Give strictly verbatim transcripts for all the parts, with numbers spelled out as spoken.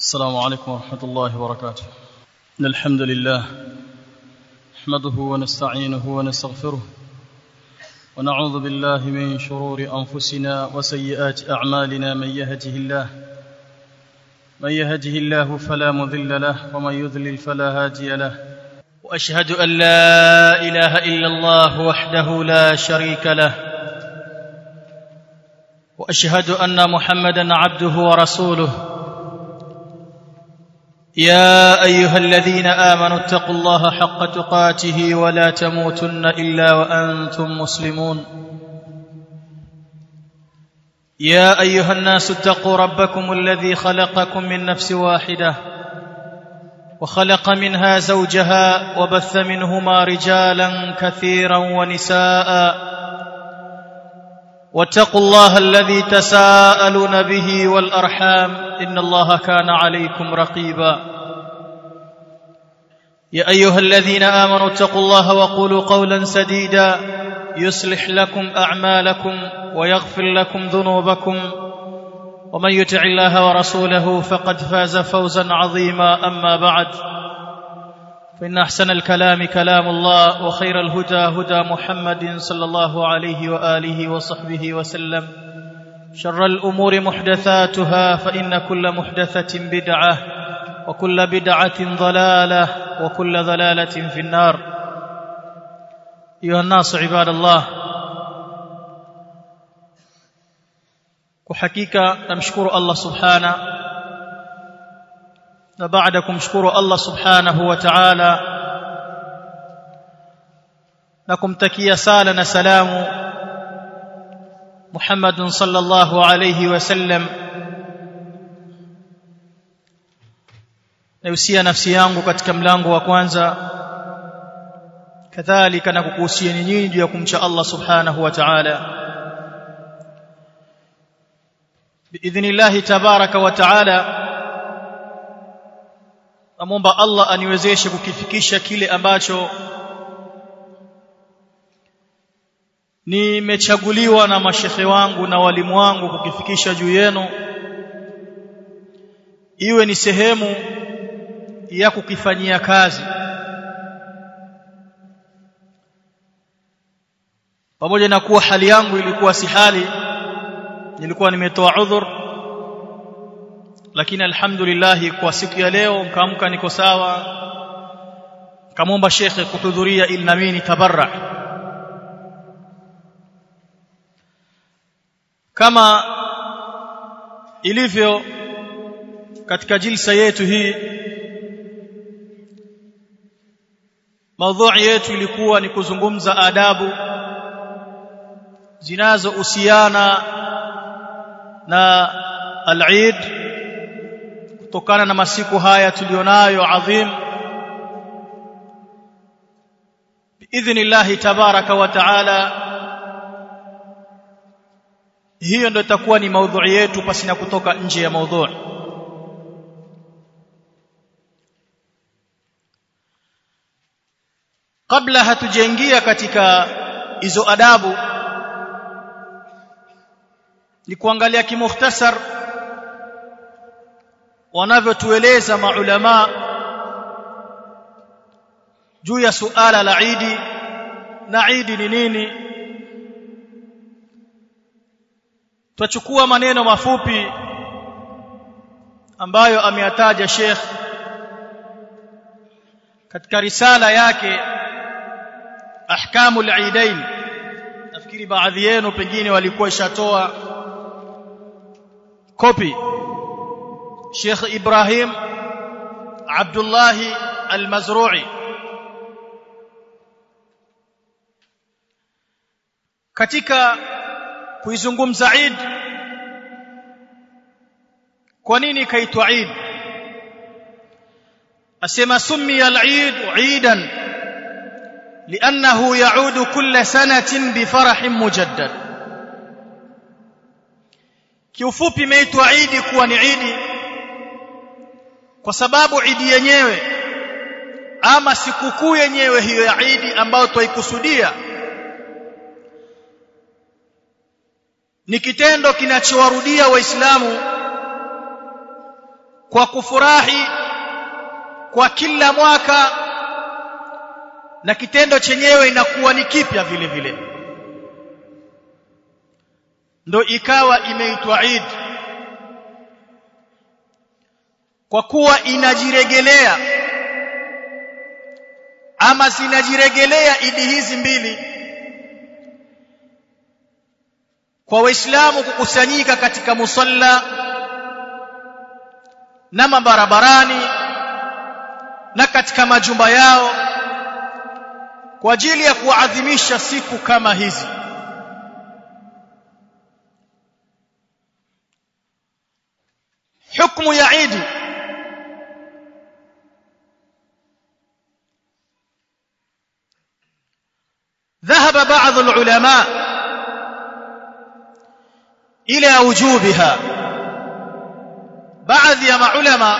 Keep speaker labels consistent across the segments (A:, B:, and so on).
A: السلام عليكم ورحمة الله وبركاته. إن الحمد لله نحمده ونستعينه ونستغفره ونعوذ بالله من شرور أنفسنا وسيئات أعمالنا. من يهده الله من يهده الله فلا مضل له ومن يضلل فلا هادي له. وأشهد أن لا إله إلا الله وحده لا شريك له وأشهد أن محمدا عبده ورسوله. يا أيها الذين آمنوا اتقوا الله حق تقاته ولا تموتن إلا وأنتم مسلمون. يا أيها الناس اتقوا ربكم الذي خلقكم من نفس واحدة وخلق منها زوجها وبث منهما رجالا كثيرا ونساء واتقوا الله الذي تساءلون به والأرحام إن الله كان عليكم رقيبا. يا أيها الذين آمنوا اتقوا الله وقولوا قولا سديدا يصلح لكم أعمالكم ويغفر لكم ذنوبكم ومن يطع الله ورسوله فقد فاز فوزا عظيما. أما بعد فإن أحسن الكلام كلام الله وخير الهدى هدى محمد صلى الله عليه وآله وصحبه وسلم. شر الأمور محدثاتها فإن كل محدثة بدعة وكل بدعة ضلالة وكل ضلالة في النار. أيها الناس عباد الله, kuhakika namshukuru Allah subhanahu na baada kumshukuru Allah subhanahu wa ta'ala na kumtakia sala na salamu Muhammadun sallallahu alayhi wasallam, nausia nafsi yangu katika mlango wa kwanza, kadhalika na kukuhusia nyinyi juu ya kumcha Allah subhanahu wa ta'ala. Biidhnillah tabaraka wa ta'ala, amomba Allah aniwezeshe kukifikisha kile ambacho nimechaguliwa na mashekhe wangu na walimu wangu kukifikisha juu yenu, iwe ni sehemu ya kukifanyia kazi. Pamoja na kuwa hali yangu ilikuwa si hali, nilikuwa nimetoa udhur, lakini alhamdulillah kwa siku ya leo mkaamka niko sawa. Kamomba shekhe kuhudhuria ili na mimi nitabarra. Kama ilivyo katika jilsa yetu hii, maudhui yetu ilikuwa ni kuzungumza adabu zinazohusiana na al-Eid, kutokana na masiku haya tulionayo adhim. Biidhnillah tabaraka wa ta'ala, hiyo ndio itakuwa ni maudhui yetu pasina kutoka nje ya maudhui. Kabla hatujaingia katika hizo adabu, ni kuangalia kimukhtasar wanavyotueleza maulama juu ya suala la Eid na Eid ni nini. Tutachukua maneno mafupi ambayo ameyataja Sheikh katika risala yake Ahkamul Eidain. Nafikiri baadhi yenu pengine walikuwa ishatoa copy. Sheikh Ibrahim Abdullah Al-Mazrui katika kuizungumza Eid, kwa nini kaitwa Eid, asema summiya al-Eid Eidan li'annahu ya'udu kulla sanatin bi farahin mujaddad. Kiufupi imeitwa Eid kuwa ni Eid kwa sababu Eid yenyewe ama sikukuu yenyewe hiyo ya Eid ambayo twaikusudia ni kitendo kinachowarudia Waislamu kwa kufurahi kwa kila mwaka, na kitendo chenyewe inakuwa ni kipya vile vile, ndo ikawa imeitwa Eid, kwa kuwa inajiregelea ama zinajiregelea idi hizi mbili kwa Waislamu kukusanyika katika musalla na mabarabarani na katika majumba yao kwa ajili ya kuadhimisha siku kama hizi. Hukumu ya Eid ذهب بعض العلماء إلى وجوبها. بعض يا علماء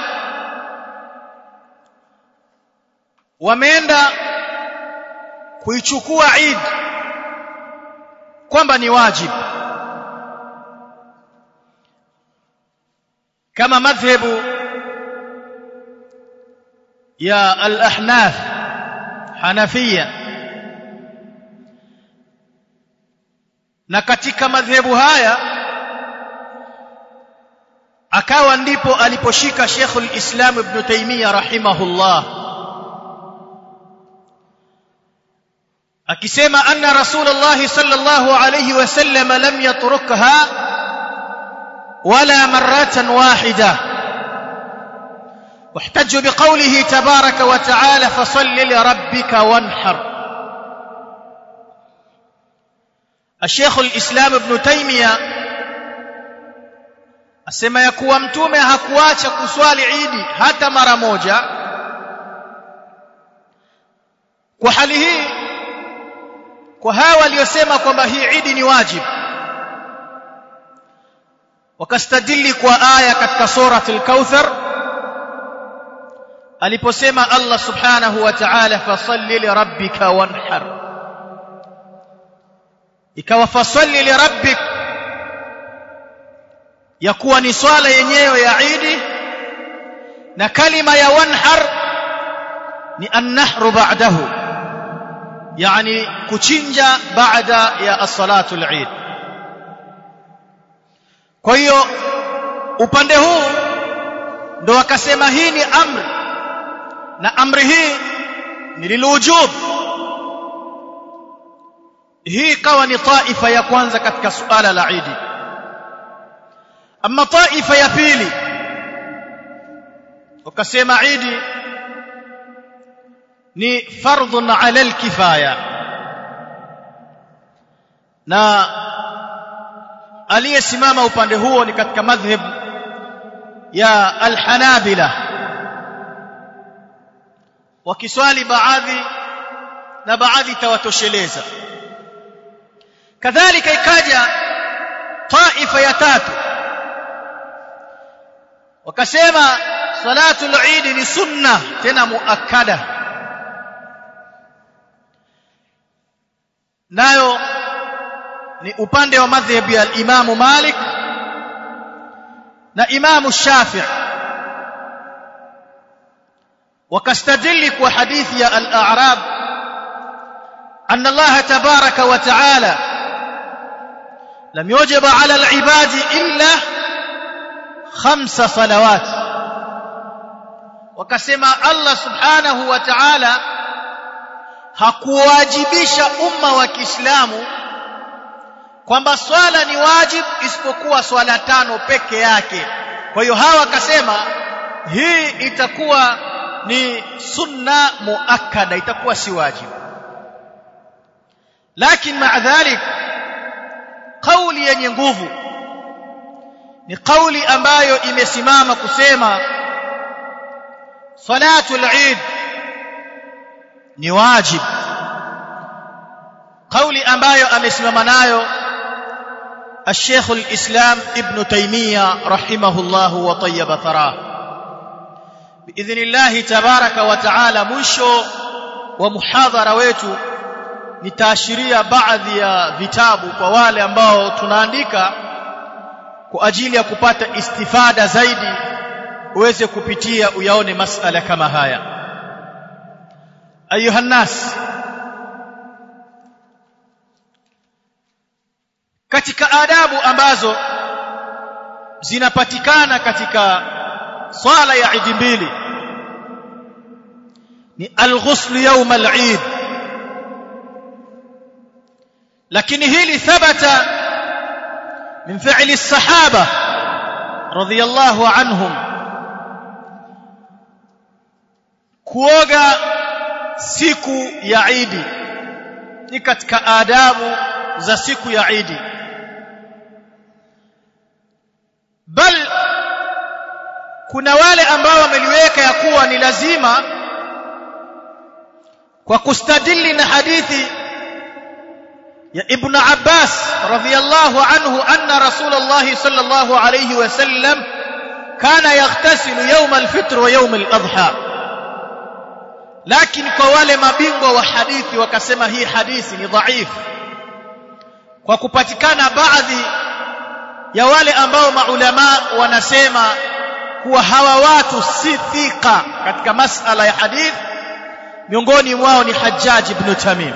A: wameenda kuichukua Eid kwamba ni wajibu, kama madhhabu ya al-Ahnaf Hanafia. Na katika madhehebu haya akawa ndipo aliposhika Sheikh al-Islam Ibn Taymiyyah rahimahullah, akisema anna Rasulullah sallallahu alayhi wasallam lam yatrukha wala marratan wahida, واحتج بقوله تبارك وتعالى فصل لربك وانحر. الشيخ الإسلام ابن تيمية asema ya kuwa mtume hakuacha kuswali Eid hata mara moja. Kwa hali hii, kwa hawa waliosema kwamba hii Eid ni wajibu, wakastadili kwa aya katika suratul Kauthar aliposema Allah subhanahu wa ta'ala fasalli li rabbika wanhar, ikawa fasalli li rabbik yakuwa ni swala yenyewe ya Eid, na kalima ya wanhar ni an-nahru ba'dahu, yani kuchinja baada ya as-salatu al-Eid. Kwa hiyo upande huu ndo wakasema hii ni amri, na amri hii ni lilwujub. Hii kawa ni taifa ya kwanza katika suala la Eid. Ama taifa ya pili wakasema Eid ni fardhun ala al-kifaya, na aliyesimama upande huo ni katika madhhab ya al-Hanabila, wakiswali baadhi na baadhi tawatosheleza. Kadhalika ikaja taifa ya tatu wakasema salatul Eid ni sunna tena muakkada, nayo ni upande wa madhhab ya al-Imam Malik na Imam Shafi'i, wakastadili kwa hadithi ya al-A'rab anna Allah tabaraka wa ta'ala lam yujib ala al-ibadi illa khamsa salawat. Wakasema Allah subhanahu wa ta'ala hakuwajibisha umma wa Kiislamu kwamba swala ni wajib isipokuwa swala tano peke yake. Kwa hiyo hawa wakasema hii itakuwa ni sunna muakkada, itakuwa si wajibu. Lakini maa dhalik, kauli yenye nguvu ni kauli ambayo imesimama kusema salatul Eid ni wajib, kauli ambayo amesimama nayo الشيخ الإسلام ابن تيمية رحمه الله وطيب ثراه بإذن الله تبارك وتعالى. mwisho wa muhadhara wetu nitaashiria baadhi ya vitabu kwa wale ambao tunaandika kwa ajili ya kupata istifada zaidi uweze kupitia uyaone masala kama haya. Ayuha nas, katika adabu ambazo zinapatikana katika swala ya Eid mbili ni al-ghusl yawm al-Eid, lakini hili thabata min fi'li as-sahaba radiyallahu anhum, kuoga siku ya Eid ni katika adabu za siku ya Eid. Bal kuna wale ambao wameliweka ya kuwa ni lazima kwa kustadili na hadithi ya Ibn Abbas radhiyallahu anhu anna Rasulullah sallallahu alayhi wasallam kana yaghtasilu yawm al-fitr wa yawm al-adha. Lakini kwa wale mabingwa wa hadithi wakasema hii hadithi ni dhaifu, kwa kupatikana baadhi ya wale ambao maulama wanasema kuwa hawa watu si thika katika masala ya hadith. Miongoni mwao ni Hajjaj ibn Tamim.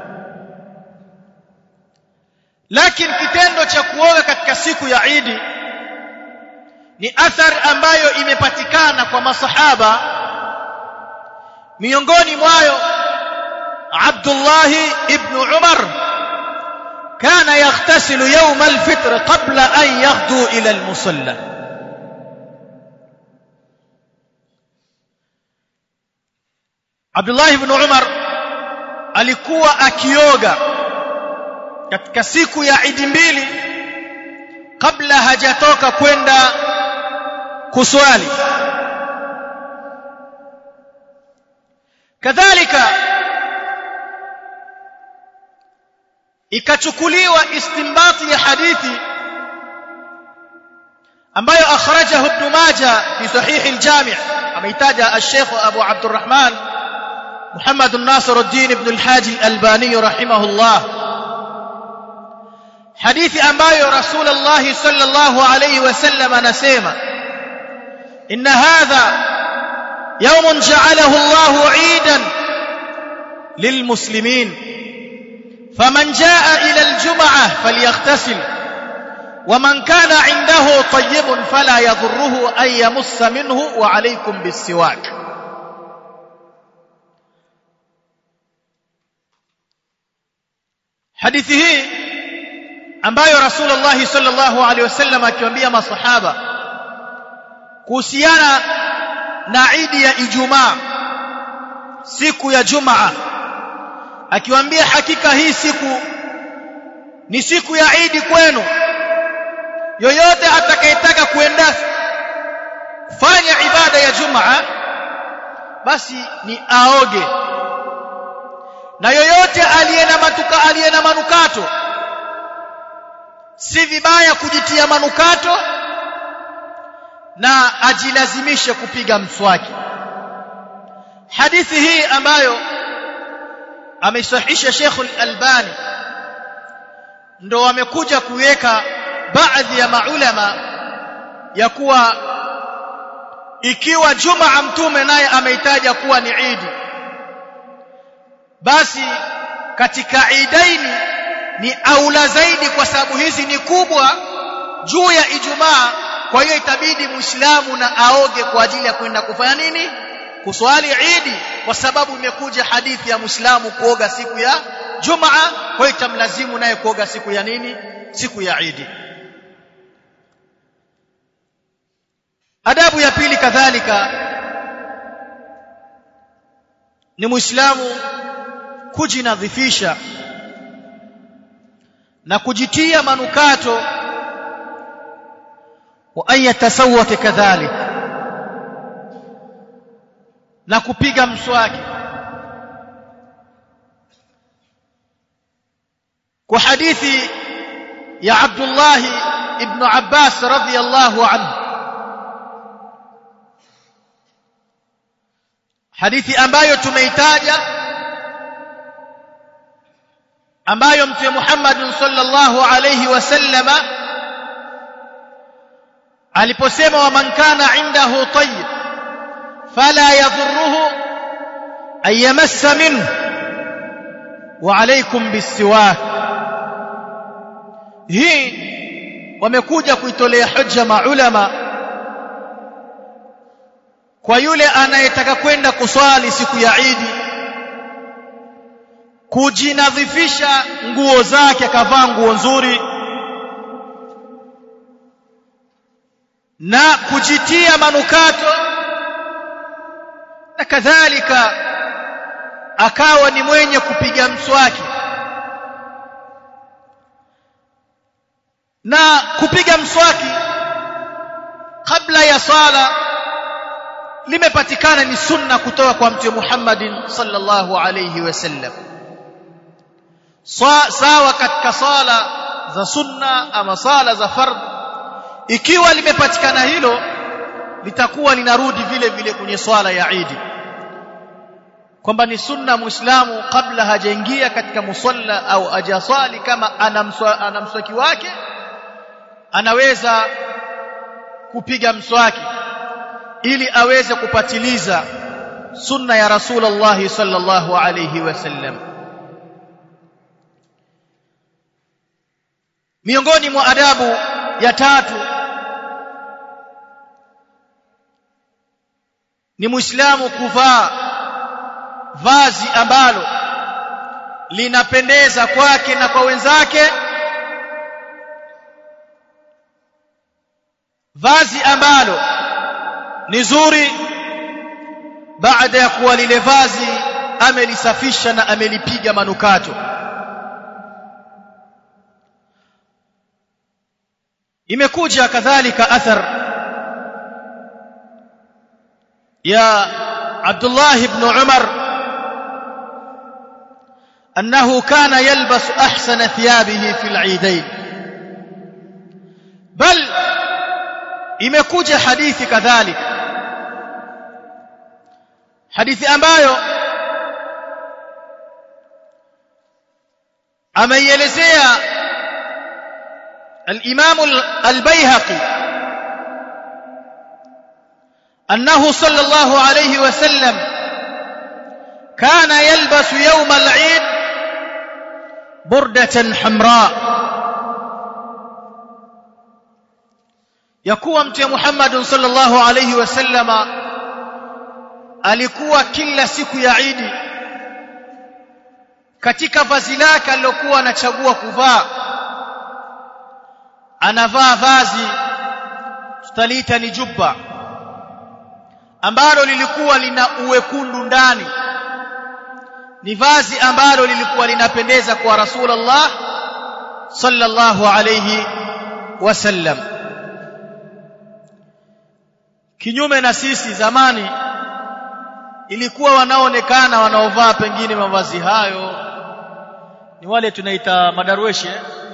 A: Lakini kitendo cha kuoga katika siku ya Eid ni athar ambayo imepatikana kwa masahaba. Miongoni mwao Abdullah ibn Umar kana yaghtasilu yawm al-fitr qabla an yaghdu ila al-musalla. Abdullah ibn Umar alikuwa akioga katika siku ya Eid mbili kabla hajatoka kwenda kuswali. Kadhalika ikachukuliwa istinbati ya hadithi ambayo akhrajahu Ibn Majah fi sahih al-Jami', ameitaja al-Sheikh Abu Abdurrahman Muhammad an-Nasiruddin ibn al-Haji al-Albani rahimahullah, hadithi ambayo Rasulullah sallallahu alayhi wasallam anasema inna hadha yawmun ja'alahu Allahu 'iidan lilmuslimin faman jaa ila al-jum'ah falyaghtasil waman kana 'indahu tayyibun fala yadhurruhu an yamussa minhu wa 'alaykum bis-siwak. Hadithi hii ambayo Rasulullah sallallahu alaihi wasallam akiwaambia masahaba kuhusiana na Eid ya Ijumaa, siku ya Jumaa, akiwaambia hakika hii siku ni siku ya Eid kwenu, yoyote atakayetaka kuenda fanya ibada ya Jumaa basi ni aoge, na yoyote aliyena matuka aliyena manukato si vibaya kujitia manukato na ajilazimishe kupiga mswaki. Hadithi hii ambayo ameisahihisha Sheikh al-Albani ndo wamekuja kuweka baadhi ya maulama ya kuwa ikiwa Jumaa mtume naye ameitaja kuwa ni Eid, basi katika Eidaini ni aula zaidi, kwa sababu hizi ni kubwa juu ya Ijumaa. Kwa hiyo itabidi Muislamu na aoge kwa ajili ya kwenda kufanya nini? Kuswali Eid, kwa sababu imekuja hadithi ya Muislamu kuoga siku ya Jumaa. Kwa hiyo itamlazimu naye kuoga siku ya nini? Siku ya Eid. Adabu ya pili kadhalika ni Muislamu kujinadhifisha na kujitia manukato, wa ayatasawwaka kadhalik, na kupiga mswaki. Kwa hadithi ya Abdullah ibn Abbas radhiyallahu anhu, hadithi ambayo tumeitaja, ambayo Mtume Muhammad sallallahu alayhi wasallama aliposema wa man kana indahu tayyib fala yadhurruhu ay yamassa minhu wa alaykum bisiwak. Hii wamekuja kuitolea hujja maulama kwa yule anayetaka kwenda kuswali siku ya Eid, kujinadhifisha nguo zake, akavaa nguo nzuri na kujitia manukato, na kadhalika akawa ni mwenye kupiga mswaki. Na kupiga mswaki kabla ya sala limepatikana ni sunna kutoka kwa Mtume Muhammadin sallallahu alayhi wasallam, sawa katika sala za sunna ama sala za fardh. Ikiwa limepatikana hilo, litakuwa linarudi vile vile kwenye swala ya Eid, kwamba ni sunna muislamu kabla hajaingia katika musalla au ajaswali, kama ana mswaki wake anaweza kupiga mswaki ili aweze kupatiliza sunna ya Rasulullah sallallahu alayhi wasallam. Miongoni mwa adabu ya tatu ni muislamu kuvaa vazi ambalo linapendeza kwake na kwa wenzake, vazi ambalo ni zuri baada ya kuwa lile vazi amelisafisha na amelipiga manukato. Imekuja kadhalika athar ya Abdullah ibn Umar annahu kana yalbasu ahsana thiyabihi fil eidain, bal imekuja hadithi kadhalika, hadithi ambayo ameielezea al-Imam al-Baihaqi annahu sallallahu alayhi wasallam kana yalbasu yawm al-Eid burdatan hamra, yakuwa Mtume Muhammad sallallahu alayhi wasallama alikuwa kila siku ya Eid katika vazi lake alilokuwa anachagua kuvaa, anavaa vazi tutaliita ni jubba, ambalo lilikuwa lina uwekundu ndani. Ni vazi ambalo lilikuwa linapendeza kwa Rasulullah sallallahu alayhi wasallam. Kinyume na sisi zamani, ilikuwa wanaonekana wanaovaa pengine mavazi hayo ni wale tunaita madarweshi,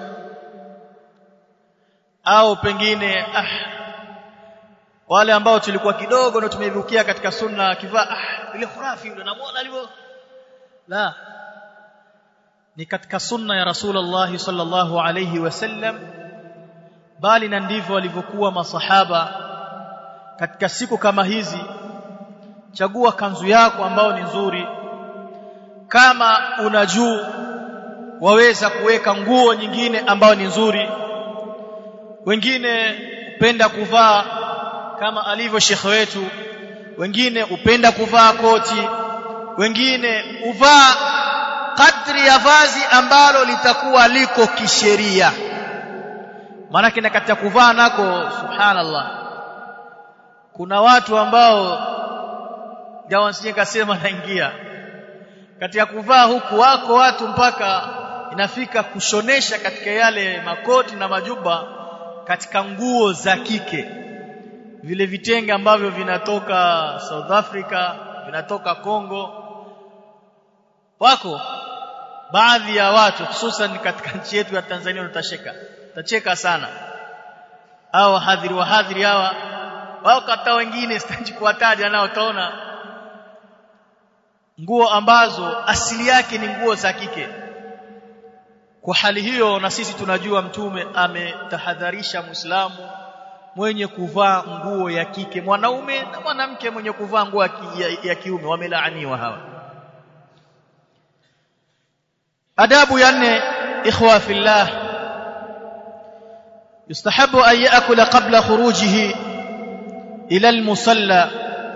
A: au pengine ah, wale ambao tulikuwa kidogo na tumevukia katika sunna, akivaa ah, ile khurafi yule namuona alivyo. La, ni katika sunna ya Rasulullah sallallahu alayhi wasallam, bali na ndivyo walivyokuwa masahaba katika siku kama hizi. Chagua kanzu yako ambao ni nzuri, kama una juu waweza kuweka nguo nyingine ambao ni nzuri. Wengine upenda kuvaa kama alivyo shekhe wetu, wengine upenda kuvaa koti, wengine uvaa kadri ya vazi ambalo litakuwa liko kisheria. Maana kina katika kuvaa nako subhanallah, kuna watu ambao jawa nsije kasema naingia katika kuvaa huku, wako watu mpaka inafika kushonesha katika yale makoti na majuba katika nguo za kike, vile vitenge ambavyo vinatoka South Africa, vinatoka Kongo. Wako baadhi ya watu hususan katika nchi yetu ya Tanzania, utacheka utacheka sana, au hadhiri wa hadhiri hawa wao, kata wengine sitaji kuwataja, nao utaona nguo ambazo asili yake ni nguo za kike. Kwa hali hiyo, na sisi tunajua Mtume ametahadharisha Muislamu
B: mwenye kuvaa nguo ya kike, mwanaume na mwanamke mwenye kuvaa nguo ya, ya, ya kiume, wamelaaniwa hawa. Adabu ya nne, ikhwa fillah, yustahabu an yaakula qabla khurujihi ila almusalla,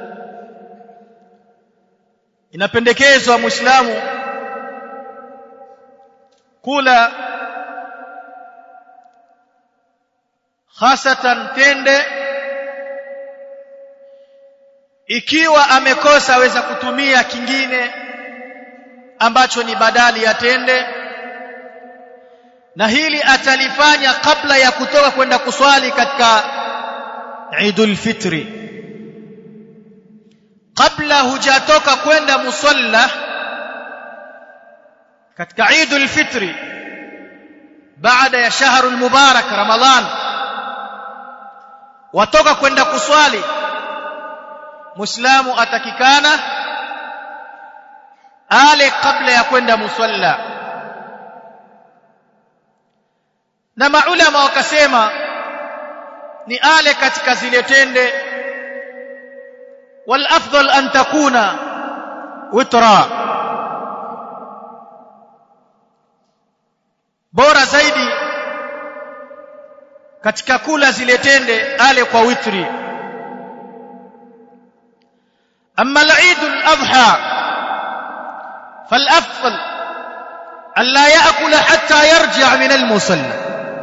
B: inapendekezwa muislamu kula hasatan tende ikiwa amekosa aweza kutumia kingine ambacho ni badali ya tende, na hili atalifanya kabla ya kutoka kwenda kuswali katika Eidul Fitri. Kabla hujatoka kwenda musalla katika Eidul Fitri, baada ya shahrul mubarak Ramadhan, watoka kwenda kuswali, Muislamu atakikana ale kabla ya kwenda musalla. Na maulama wakasema ni ale katika zile tende, wal afdal an takuna witra, bora zaidi katika kula zile tende ale kwa witri. Amma al-Eid al-Adha fal-afdal alla ya'kula hatta yarji' min al-musalla,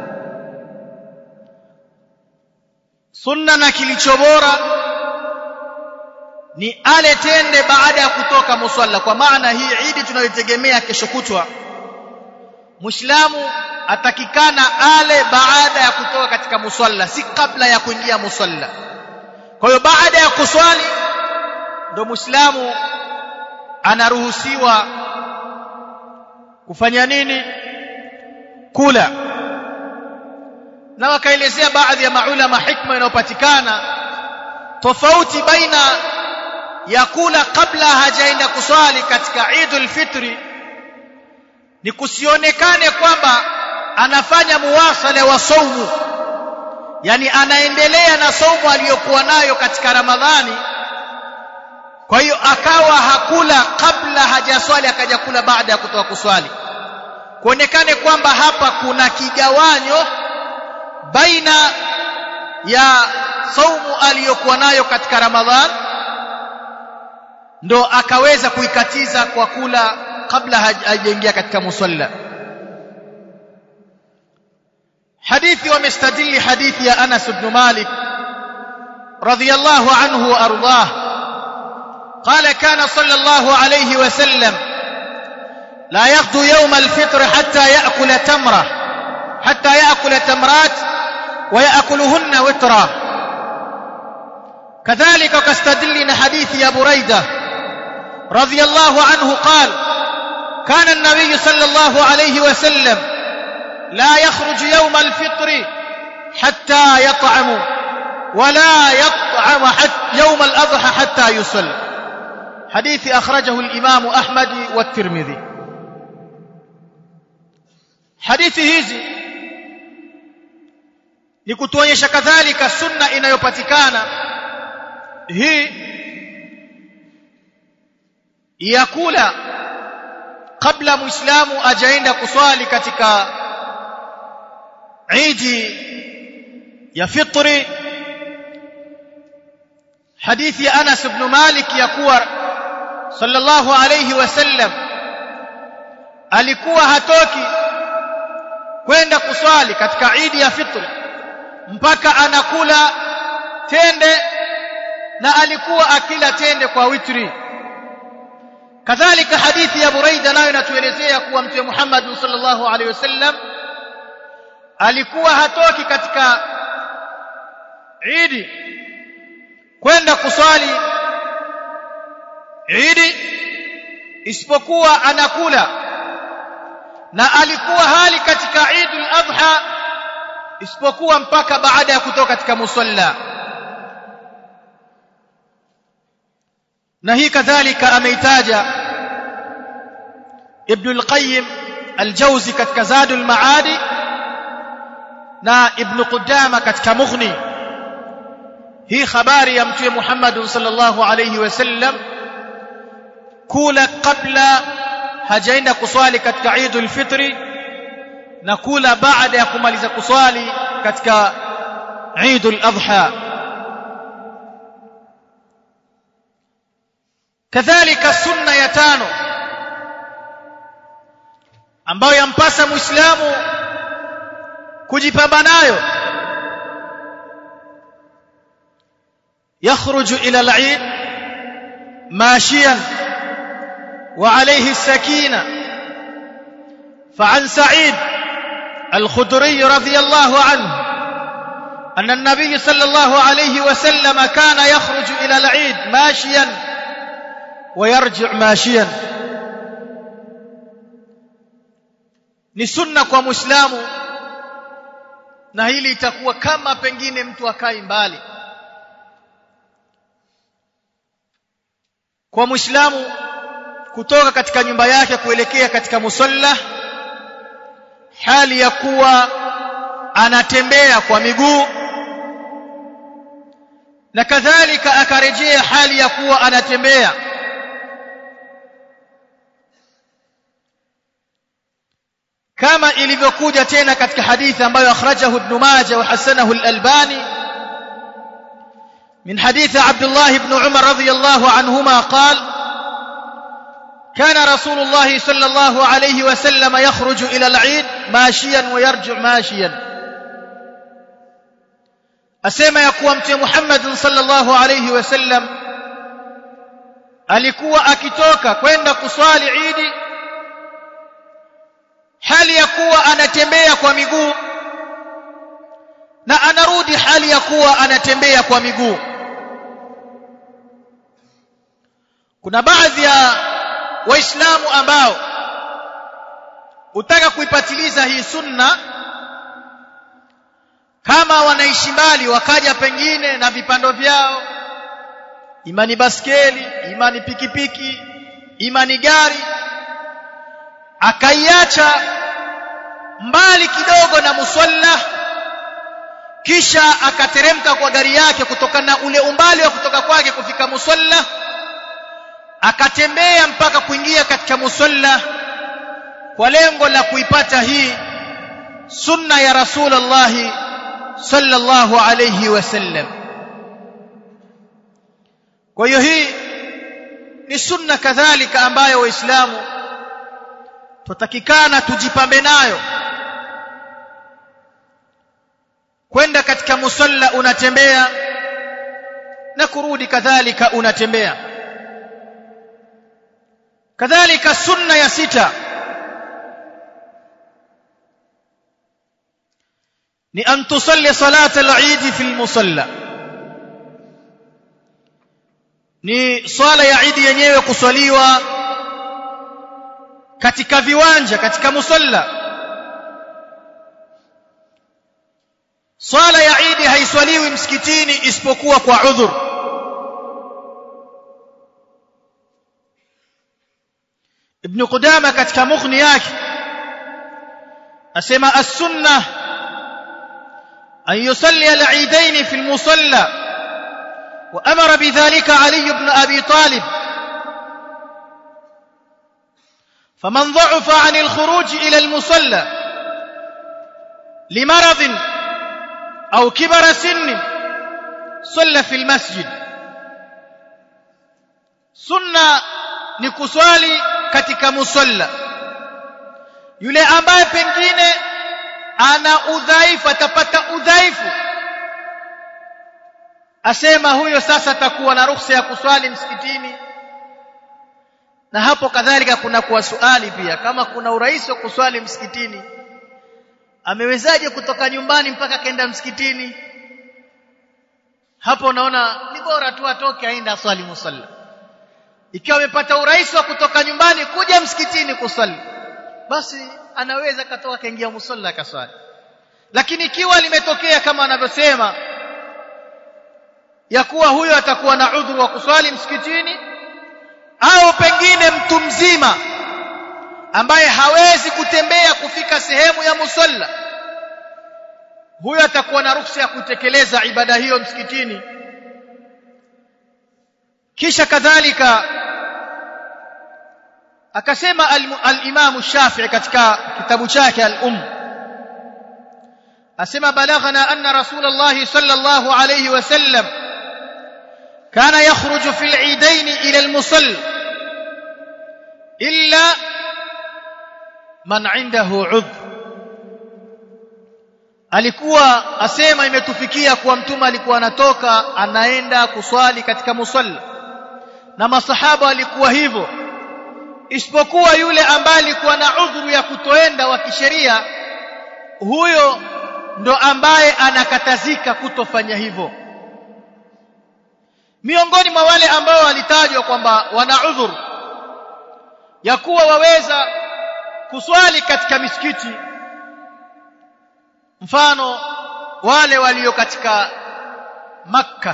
B: sunna na kilicho bora ni ale tende baada ya kutoka musalla. Kwa maana hii Eid tunayotegemea kesho kutwa, Muislamu atakikana ale baada ya kutoka katika musalla, si kabla ya kuingia musalla. Kwa hiyo baada ya kuswali ndo Muislamu anaruhusiwa kufanya nini? Kula. Na wakaelezea baadhi ya maulama hikma inayopatikana tofauti baina ya kula kabla hajaenda kuswali katika Eidul Fitri, ni kusionekane kwamba anafanya muwasala wa saumu, yani anaendelea na saumu aliyokuwa nayo katika Ramadhani, kwa hiyo akawa hakula kabla hajaswali akaja kula baada ya kutoka kuswali. Kuonekane kwamba hapa kuna kigawanyo baina ya saumu aliyokuwa nayo katika Ramadhani, ndo akaweza kuikatiza kwa kula kabla hajaingia katika musalla. Hadithi wamestadili hadithi ya Anas ibn Malik radhiyallahu anhu wa ardhah, قال كان صلى الله عليه وسلم لا يغدو يوم الفطر حتى يأكل تمرة حتى يأكل تمرات ويأكلهن وترا. كذلك كاستدلنا حديث يا بريدة رضي الله عنه قال كان النبي صلى الله عليه وسلم لا يخرج يوم الفطر حتى يطعم ولا يطعم حتى يوم الأضحى حتى يصلي. حديث أخرجه الإمام أحمد والترمذي. حديث hizi ni kutuonyesha kadhalika sunna inayopatikana hii ya kula kabla muislamu ajaenda kuswali katika Eid ya Fitri. Hadithi ya Anas ibn Malik ya kuwa sallallahu alayhi wasallam alikuwa hatoki kwenda kuswali katika Eid ya Fitri mpaka anakula tende, na alikuwa akila tende kwa witri. Kadhalika hadithi ya Buraida nayo inatuelezea kuwa Mtume Muhammad sallallahu alayhi wasallam alikuwa hatoki katika Eid kwenda kuswali Eid isipokuwa anakula, na alikuwa hali katika Eidul Adha isipokuwa mpaka baada ya kutoka katika musalla. Na hii kadhalika ameitaja Ibn al-Qayyim al-Jawzi katika Zadul Maadi na Ibn Qudama katika Mughni hii habari ya mtume Muhammad sallallahu alayhi wasallam kula kabla hajaenda kuswali katika Eidul Fitri na kula baada ya kumaliza kuswali katika Eidul Adha. Kadhalika sunna ya tano ambayo yampasa Muislamu kujipamba nayo, yakhruju ila al-Eid mashiyan wa alayhi as-sakina. فعن سعيد الخدري رضي الله عنه أن النبي صلى الله عليه وسلم كان يخرج إلى العيد ماشيا ويرجع ماشيا. ni sunna kwa Muislamu, na hili itakuwa kama pengine mtu akai mbali, kwa Muislamu kutoka katika nyumba yake kuelekea katika musalla hali ya kuwa anatembea kwa miguu, na kadhalika akarejea hali ya kuwa anatembea. Kama ilivyokuja tena katika hadithi ambayo akhrajahu Ibn Majah wa hasanahu al-Albani min hadithi Abdullah ibn Umar radhiyallahu anhuma qala كان رسول الله صلى الله عليه وسلم يخرج إلى العيد ماشيا ويرجع ماشيا. أسمى يقوم محمد صلى الله عليه وسلم alikuwa akitoka kwenda kuswali Eid hali ya kuwa anatembea kwa miguu na anarudi hali ya kuwa anatembea kwa miguu. Kuna baadhi ya Waislamu ambao utaka kuipatiliza hii sunna, kama wanaishi mbali wakaja pengine na vipando vyao, imani baskeli, imani pikipiki, imani gari, akaiacha mbali kidogo na musalla, kisha akateremka kwa gari yake kutokana na ule umbali wa kutoka kwake kufika musalla, akatembea mpaka kuingia katika musalla kwa lengo la kuipata hii sunna ya Rasulullah sallallahu alayhi wasallam. Kwa hiyo hii ni sunna kadhalika ambayo Waislamu tutakikana tujipambe nayo, kwenda katika musalla unatembea na kurudi kadhalika unatembea. Kadhalika sunna ya sita ni an tusalli salat al-Eid fi al-musalla, ni swala ya Eid yenyewe kuswaliwa katika viwanja, katika musalla. Swala ya Eid haiswaliwi msikitini isipokuwa kwa udhur. Ibn Qudama katika Mughni yake asema as-sunnah an yusalli al-eidain fi al-musalla, wa amara bidhalika Ali ibn Abi Talib, faman dha'afa 'an al-khuruj ila al-musalla limarad aw kibara sin salla fi al-masjid. Sunna ni kuswali katika musalla. Yule ambaye pengine ana udhaifu, atapata udhaifu, asema huyo sasa atakuwa na ruhusa ya kuswali msikitini. Na hapo kadhalika kuna kwa swali pia, kama kuna urahisi wa kuswali msikitini, amewezaje kutoka nyumbani mpaka kaenda msikitini? Hapo unaona ni bora tu atoke aende aswali musalla. Ikiwa amepata urahisi wa kutoka nyumbani kuja msikitini kuswali, basi anaweza katoka kaingia musalla kaswali. Lakini ikiwa limetokea kama anavyosema ya kuwa huyo atakuwa na udhuru wa kuswali msikitini, au pengine mtu mzima ambaye hawezi kutembea kufika sehemu ya musalla, huyo atakuwa na ruhusa ya kutekeleza ibada hiyo msikitini kisha kadhalika akasema al-Imam Shafi'i katika kitabu chake al-Umm, asema balaghana anna Rasulullah sallallahu alayhi wasallam kana yakhruju fil eidain ila al-musall illa man indahu udhr. Alikuwa asema imetufikia kuwa mtume alikuwa anatoka anaenda kuswali katika musalla, na masahaba alikuwa hivyo, isipokuwa yule ambaye alikuwa na udhuru ya kutoenda wa kisheria, huyo ndo ambaye anakatazika kutofanya hivyo. Miongoni mwa wale ambao walitajwa kwamba wana udhuru ya kuwa waweza kuswali katika misikiti, mfano wale walio katika Makka,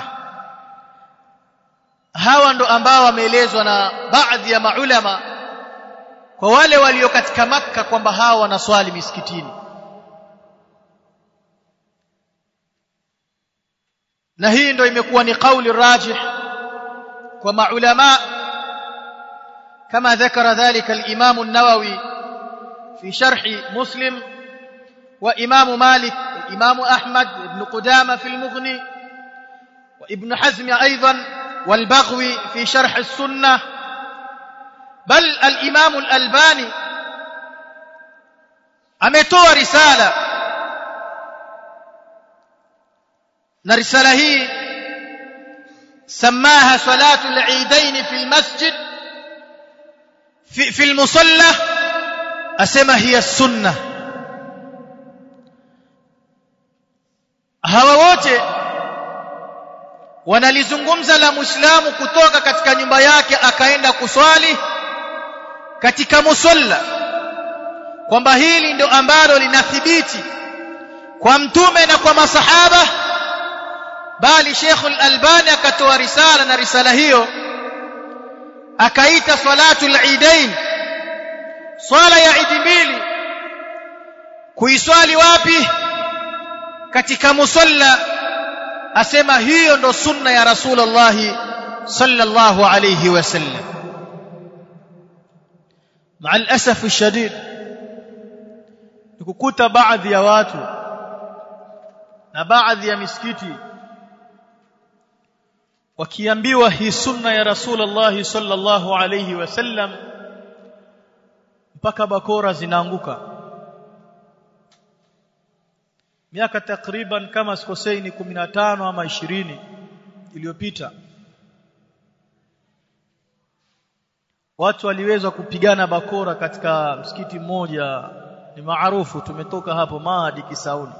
B: hawa ndo ambao wameelezwa na baadhi ya maulama kwa wale walio katika Makka kwamba hawa wanaswali misikitini, na hii ndo imekuwa ni kauli rajih kwa maulama, kama ذكر ذلك الإمام النووي في شرح مسلم، وإمام مالك والإمام أحمد بن قدامة في المغني، وابن حزم أيضا، والبغوي في شرح السنة، بل الإمام الألباني ametoa risala, na risala hii samaha salatu al-eidain fi al-masjid fi fi al-musalla, asema hiya sunna. Hawa wote wanalizungumza la Muislamu kutoka katika nyumba yake akaenda kuswali katika musalla, kwamba hili ndio ambalo linathibiti kwa mtume na kwa masahaba. Bali Sheikh al-Albani akatoa risala, na risala hiyo akaita salatul eidain, swala ya idi mbili, kuiswali wapi? Katika musalla. Asema hiyo ndo sunna ya Rasulullah sallallahu alayhi wasallam. مع الاسف الشديد nikukuta baadhi ya watu na baadhi ya misikiti wakiambiwa hii sunna ya Rasulullah sallallahu alayhi wasallam, mpaka bakora zinaanguka. Miaka takriban kama sikosei ni kumi na tano ama ishirini iliyopita, watu waliweza kupigana bakora katika msikiti mmoja ni maarufu, tumetoka hapo Mahadi Kisauni,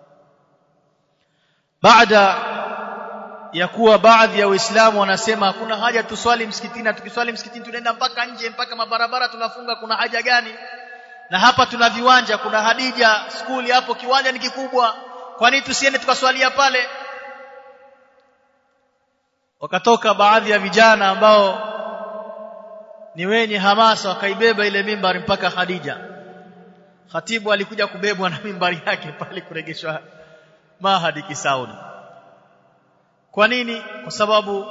B: baada ya kuwa baadhi ya Waislamu wanasema hakuna haja tuswali msikitini, na tukiswali msikitini tunaenda mpaka nje, mpaka mabarabara tunafunga, kuna haja gani? Na hapa tuna viwanja, kuna Hadija skuli hapo, kiwanja ni kikubwa, kwa nini tusiende tukaswalia pale? Wakatoka baadhi ya vijana ambao ni wenye hamasa, wakaibeba ile mimbari mpaka Hadija. Khatibu alikuja kubebwa na mimbari yake pale kuregeshwa Mahadi Kisauni. Kwa nini? Kwa sababu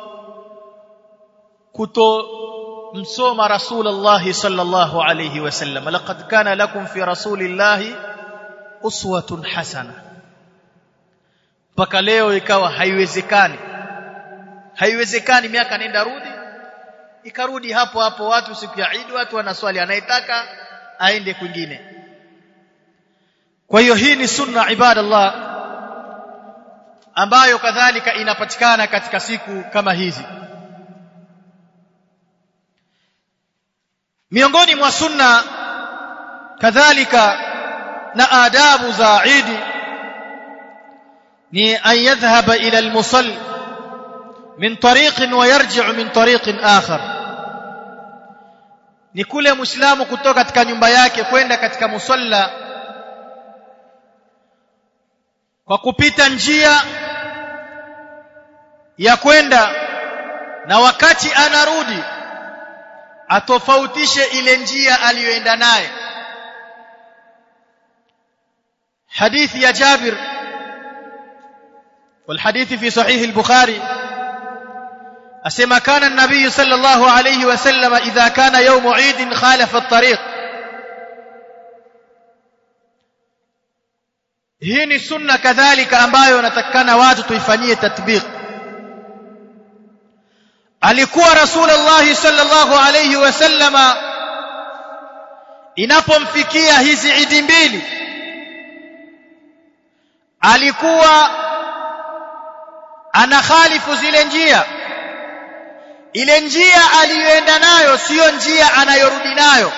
B: kuto msoma Rasulullah sallallahu alayhi wasallam, laqad kana lakum fi rasulillahi uswatun hasana. Mpaka leo ikawa haiwezekani, haiwezekani, miaka nenda rudi ikarudi hapo hapo, watu siku ya Eid watu wanaswali, anayetaka aende kwingine. Kwa hiyo hii ni sunna ibadallah ambayo kadhalika inapatikana katika siku kama hizi. Miongoni mwa sunna kadhalika na adabu za Eid ni an yadhhaba ila al-musalli min tariqin wa yarji'u min tariqin akhar, ni kule Muislamu kutoka katika nyumba yake kwenda katika musalla kwa kupita njia ya kwenda, na wakati anarudi atofautishe ile njia aliyoenda naye. Hadithi ya Jabir, والحديث في صحيح البخاري، asema kana an-nabiy sallallahu alayhi wasallam idha kana yawm 'eid khalafa at-tariq. Hii ni sunna kadhalika ambayo natakana watu tuifanyie tatbiq. Alikuwa Rasulullah sallallahu alayhi wasallama inapomfikia hizi idi mbili alikuwa anakhalifu zile njia. Ile njia aliyoenda nayo sio njia anayorudi nayo.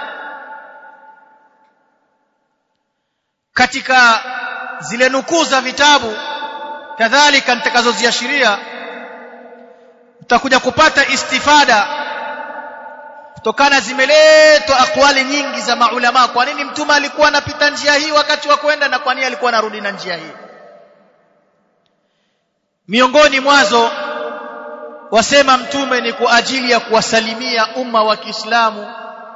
B: Katika zile nukuu za vitabu kadhalika nitakazoziashiria utakuja kupata istifada kutokana, zimeletwa akwali nyingi za maulama kwa nini mtume alikuwa anapita njia hii wakati wa kwenda na kwa nini alikuwa anarudi na njia hii. Miongoni mwazo wasema mtume ni kwa ajili ya kuwasalimia umma wa Kiislamu.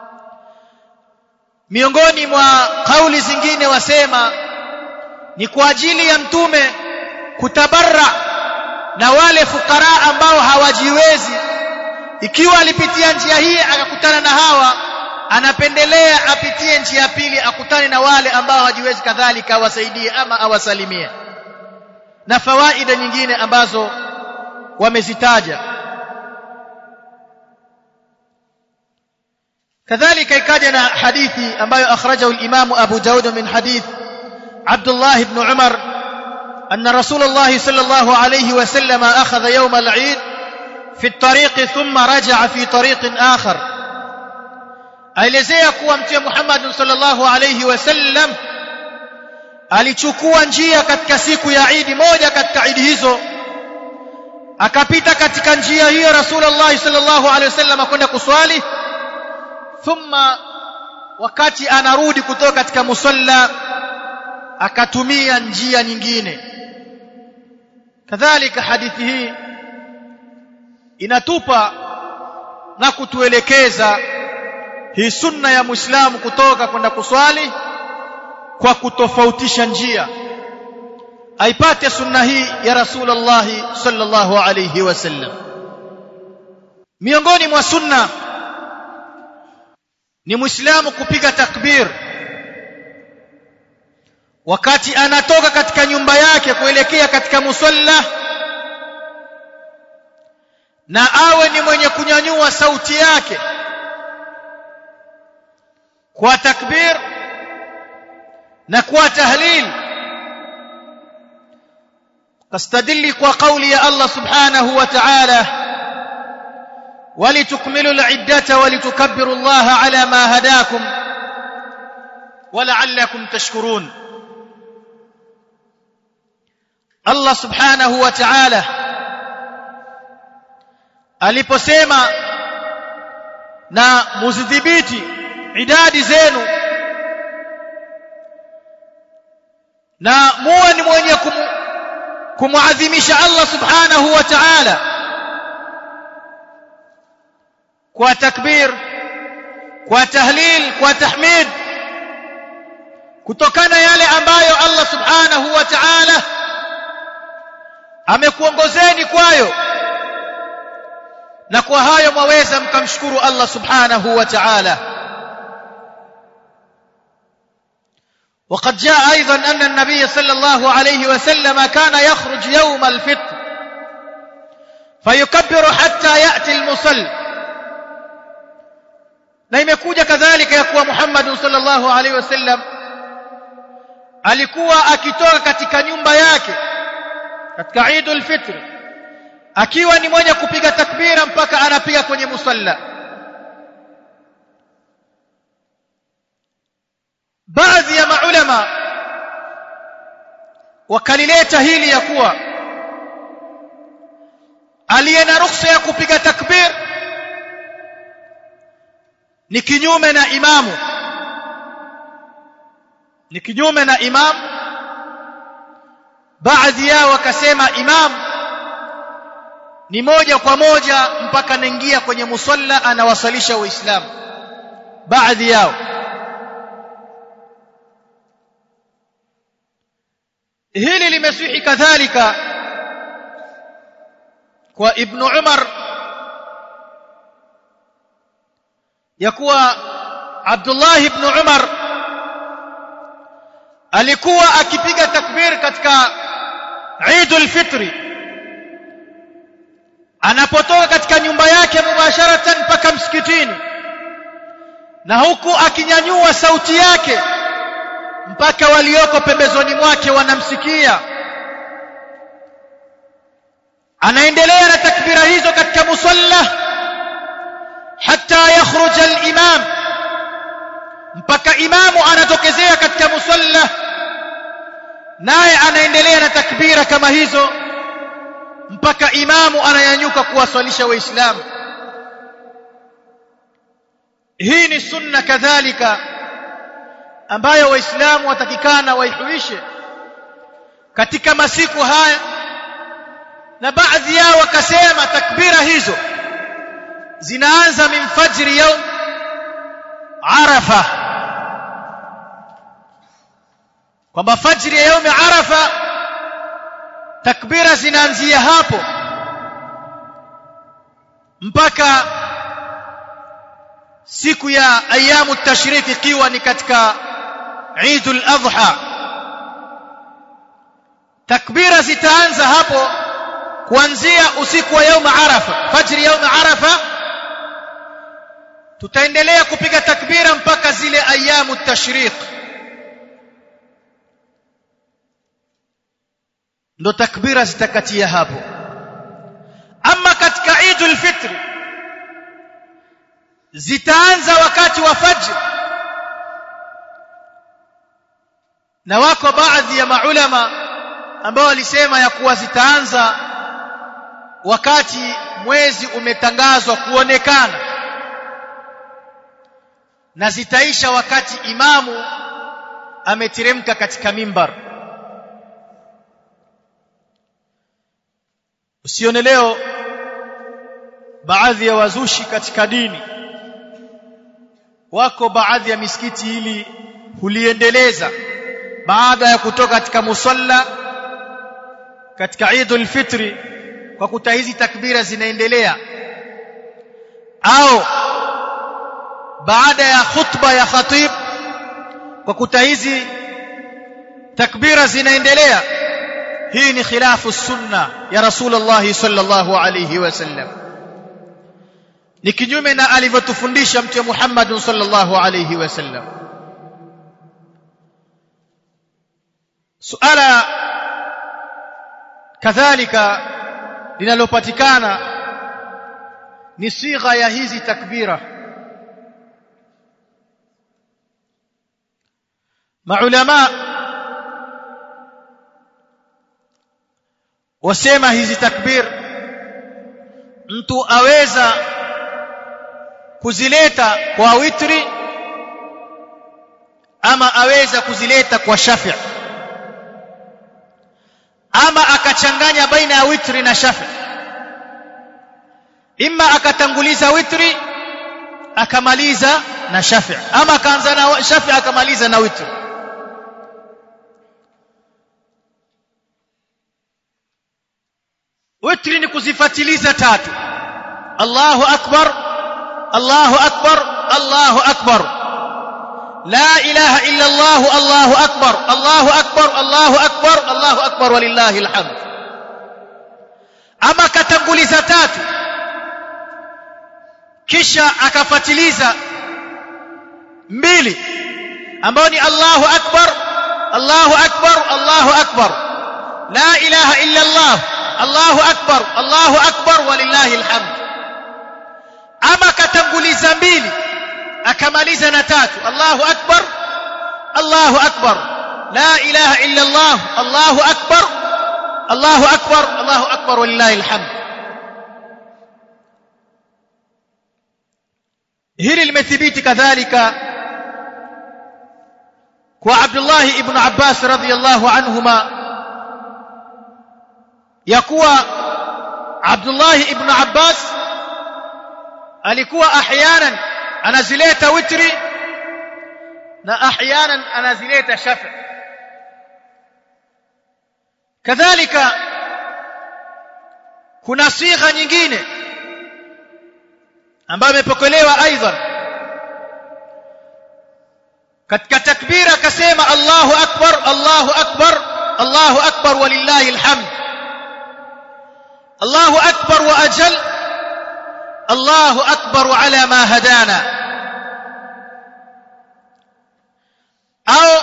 B: Miongoni mwa kauli zingine wasema ni kwa ajili ya mtume kutabarra na wale fukara ambao hawajiwezi. Ikiwa alipitia njia hii akakutana na hawa, anapendelea apitie njia ya pili akutane na wale ambao hawajiwezi, kadhalika awasaidie ama awasalimie, na fawaida nyingine ambazo wamezitaja. Kadhalika ikaja na hadithi ambayo akhrajahu al-Imam Abu Daud min hadith Abdullah ibn Umar anna Rasulullah sallallahu alayhi wa sallam akhadha yawm al-Eid fi at-tariq thumma raja'a fi tariq akhar. Aelezea kuwa Mtume Muhammad sallallahu alayhi wa sallam alichukua njia katika siku ya Eid moja katika Eid hizo, akapita katika njia hiyo Rasulullah sallallahu alayhi wasallam kwenda kuswali. Thumma wakati anarudi kutoka katika musalla akatumia njia nyingine. Kadhalika hadithi hii inatupa na kutuelekeza hii sunna ya Muislamu kutoka kwenda kuswali kwa kutofautisha njia, aipate sunna hii ya Rasulullah sallallahu alayhi wasallam. Miongoni mwa sunna ni Muislamu kupiga takbir wakati anatoka katika nyumba yake kuelekea katika musalla, na awe ni mwenye kunyanyua sauti yake kwa takbir na kwa tahlil. kastadili kwa kauli ya Allah subhanahu wa ta'ala, walitukmilu al-iddata walitukabbiru Allah ala ma hadakum wala'allakum tashkurun. Allah subhanahu wa ta'ala aliposema na muzidhibiti idadi zenu na muwe ni mwenye kumuadhimisha Allah subhanahu wa ta'ala kwa takbir, kwa tahlil, kwa tahmid, kutokana yale ambayo Allah subhanahu wa ta'ala amekuongozeni kwayo, na kwa hayo mwaweza mkamshukuru Allah subhanahu wa ta'ala. وقد جاء أيضا أن النبي صلى الله عليه وسلم كان يخرج يوم الفطر فيكبر حتى يأتي المصل. na imekuja kadhalika ya kuwa Muhammad sallallahu alaihi wasallam alikuwa akitoka katika nyumba yake katika Eid al-Fitr akiwa ni mwenye kupiga takbira mpaka anapiga kwenye musalla. Baadhi ya maulama wakalileta hili ya kuwa aliye na ruhusa ya kupiga takbir ni kinyume na imamu, ni kinyume na imam. Baadhi yao wakasema imam ni moja kwa moja mpaka anaingia kwenye musalla anawasalisha Waislamu. Baadhi yao hili limesihi kadhalika kwa Ibn Umar ya kuwa Abdullah ibn Umar alikuwa akipiga takbir katika Eidul Fitri anapotoka katika nyumba yake mubasharatan mpaka msikitini, na huku akinyanyua sauti yake mpaka walioko pembezoni mwake wanamsikia. Anaendelea na takbira hizo katika musalla hatta yakhruja al-imam, mpaka imamu anatokezea katika musalla, naye anaendelea na takbira kama hizo mpaka imamu anayanyuka kuwaswalisha waislamu. Hii ni sunna kadhalika ambayo waislamu watakikana waihuishe katika masiku haya, na baadhi yao wakasema takbira hizo zinaanza min fajri yaum Arafa, kwamba fajri ya yaum Arafa takbira zinaanzia hapo mpaka siku ya ayamu tashrik, ikiwa ni katika Eidul Adha. Takbira zitaanza hapo kuanzia usiku wa yaum Arafa, fajri yaum Arafa. Tutaendelea kupiga takbira mpaka zile ayamu tashriq, ndo takbira zitakatia hapo. Ama katika Eidul Fitr zitaanza wakati wa fajr, na wako baadhi ya maulama ambao walisema ya kuwa zitaanza wakati mwezi umetangazwa kuonekana, na zitaisha wakati imamu ameteremka katika mimbar. Usione leo baadhi ya wazushi katika dini, wako baadhi ya misikiti hili huliendeleza baada ya kutoka katika musalla katika Eidul Fitri kwa kuta hizi takbira zinaendelea, au baada ya khutba ya khatib kwa kuta hizi takbira zinaendelea. Hii ni khilafu sunna ya Rasulullah sallallahu alayhi wasallam, ni kinyume na alivyotufundisha Mtume Muhammad sallallahu alayhi wasallam. Suala kadhalika linalopatikana ni sigha ya hizi takbira. Maulama wasema hizi takbir mtu aweza kuzileta kwa witri ama aweza kuzileta kwa shafi', ama akachanganya baina ya witri na shafi'. Imma akatanguliza witri akamaliza na shafi', ama akaanza na shafi' akamaliza na witri. Witri ni kuzifatiliza tatu: Allahu akbar, Allahu akbar, Allahu akbar, la ilaha illa Allah, Allahu akbar, Allahu akbar, Allahu akbar, Allahu akbar, walillahi alhamd. Ama katanguliza tatu kisha akafatiliza mbili ambao ni Allahu akbar, Allahu akbar, Allahu akbar, la ilaha illa Allah, Allahu akbar, Allahu akbar, walillahi alhamd. Ama katanguliza mbili akamaliza na tatu: Allahu akbar, Allahu akbar, la ilaha illa Allah, Allahu akbar, Allahu akbar, Allahu akbar, walillahi alhamd. Hili limethibiti kadhalika kwa Abdullah ibn Abbas radhiyallahu anhuma, ya kuwa Abdullah ibn Abbas alikuwa ahyanan anazileta witri na ahyanan anazileta shafi'. Kadhalika kuna sigha nyingine ambayo imepokelewa aidha katika takbira akasema Allahu akbar Allahu akbar Allahu akbar walillahi alhamd Allahu akbar wa ajal Allahu akbar ala ma hadana au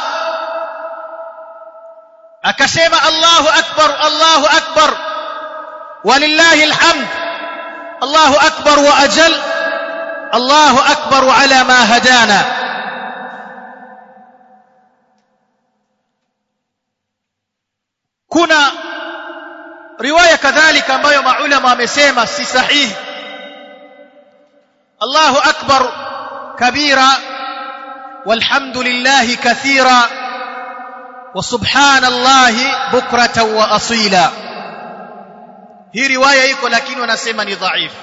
B: akasema Allahu akbar Allahu akbar walillahi alhamd Allahu akbar wa ajal Allahu akbar ala ma hadana kuna riwaya kadhalika ambayo maulama wamesema si sahihi Allahu akbar kabira walhamdulillahi kathira wa subhanallahi bukratan wa asila hii riwaya iko lakini wanasema ni dhaifu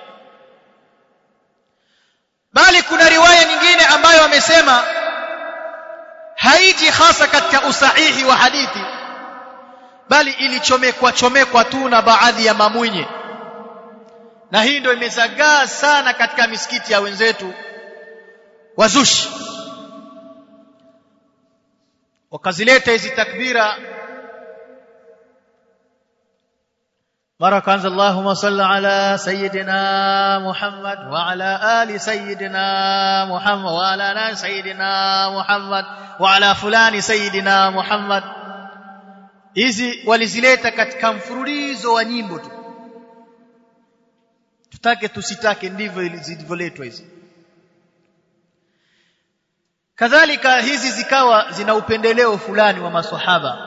B: bali kuna riwaya nyingine ambayo wamesema haiji hasa katika usahihi wa hadithi bali ilichomekwa chomekwa tu na baadhi ya mamwinye na hii ndio imezagaa sana katika misikiti ya wenzetu wazushi wakazileta hizi takbira mara kwanza Allahumma salli ala sayyidina Muhammad wa ala ali sayyidina Muhammad wa ala ali sayyidina Muhammad wa ala fulani sayyidina Muhammad hizi walizileta katika mfululizo wa nyimbo tu tutake tusitake ndivyo zilivyoletwa hizi kadhalika hizi zikawa zina upendeleo fulani wa maswahaba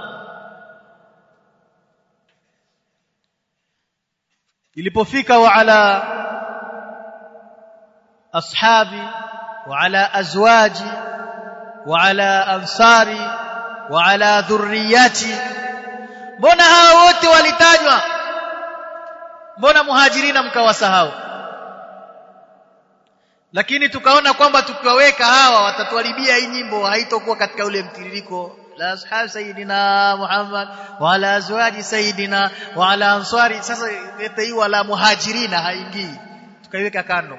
B: ilipofika wa ala ashabi wa ala azwaji wa ala ansari wa ala dhurriyati mbona hao wote walitajwa mbona muhajirina mkawasahau lakini tukaona kwamba tukiwaweka hawa watatuharibia hii nyimbo haitokuwa katika ule mtiririko la ashab sayidina Muhammad wa ala azwaji sayidina wa ala ansari sasa leta hii wala muhajirina haingii tukaiweka kando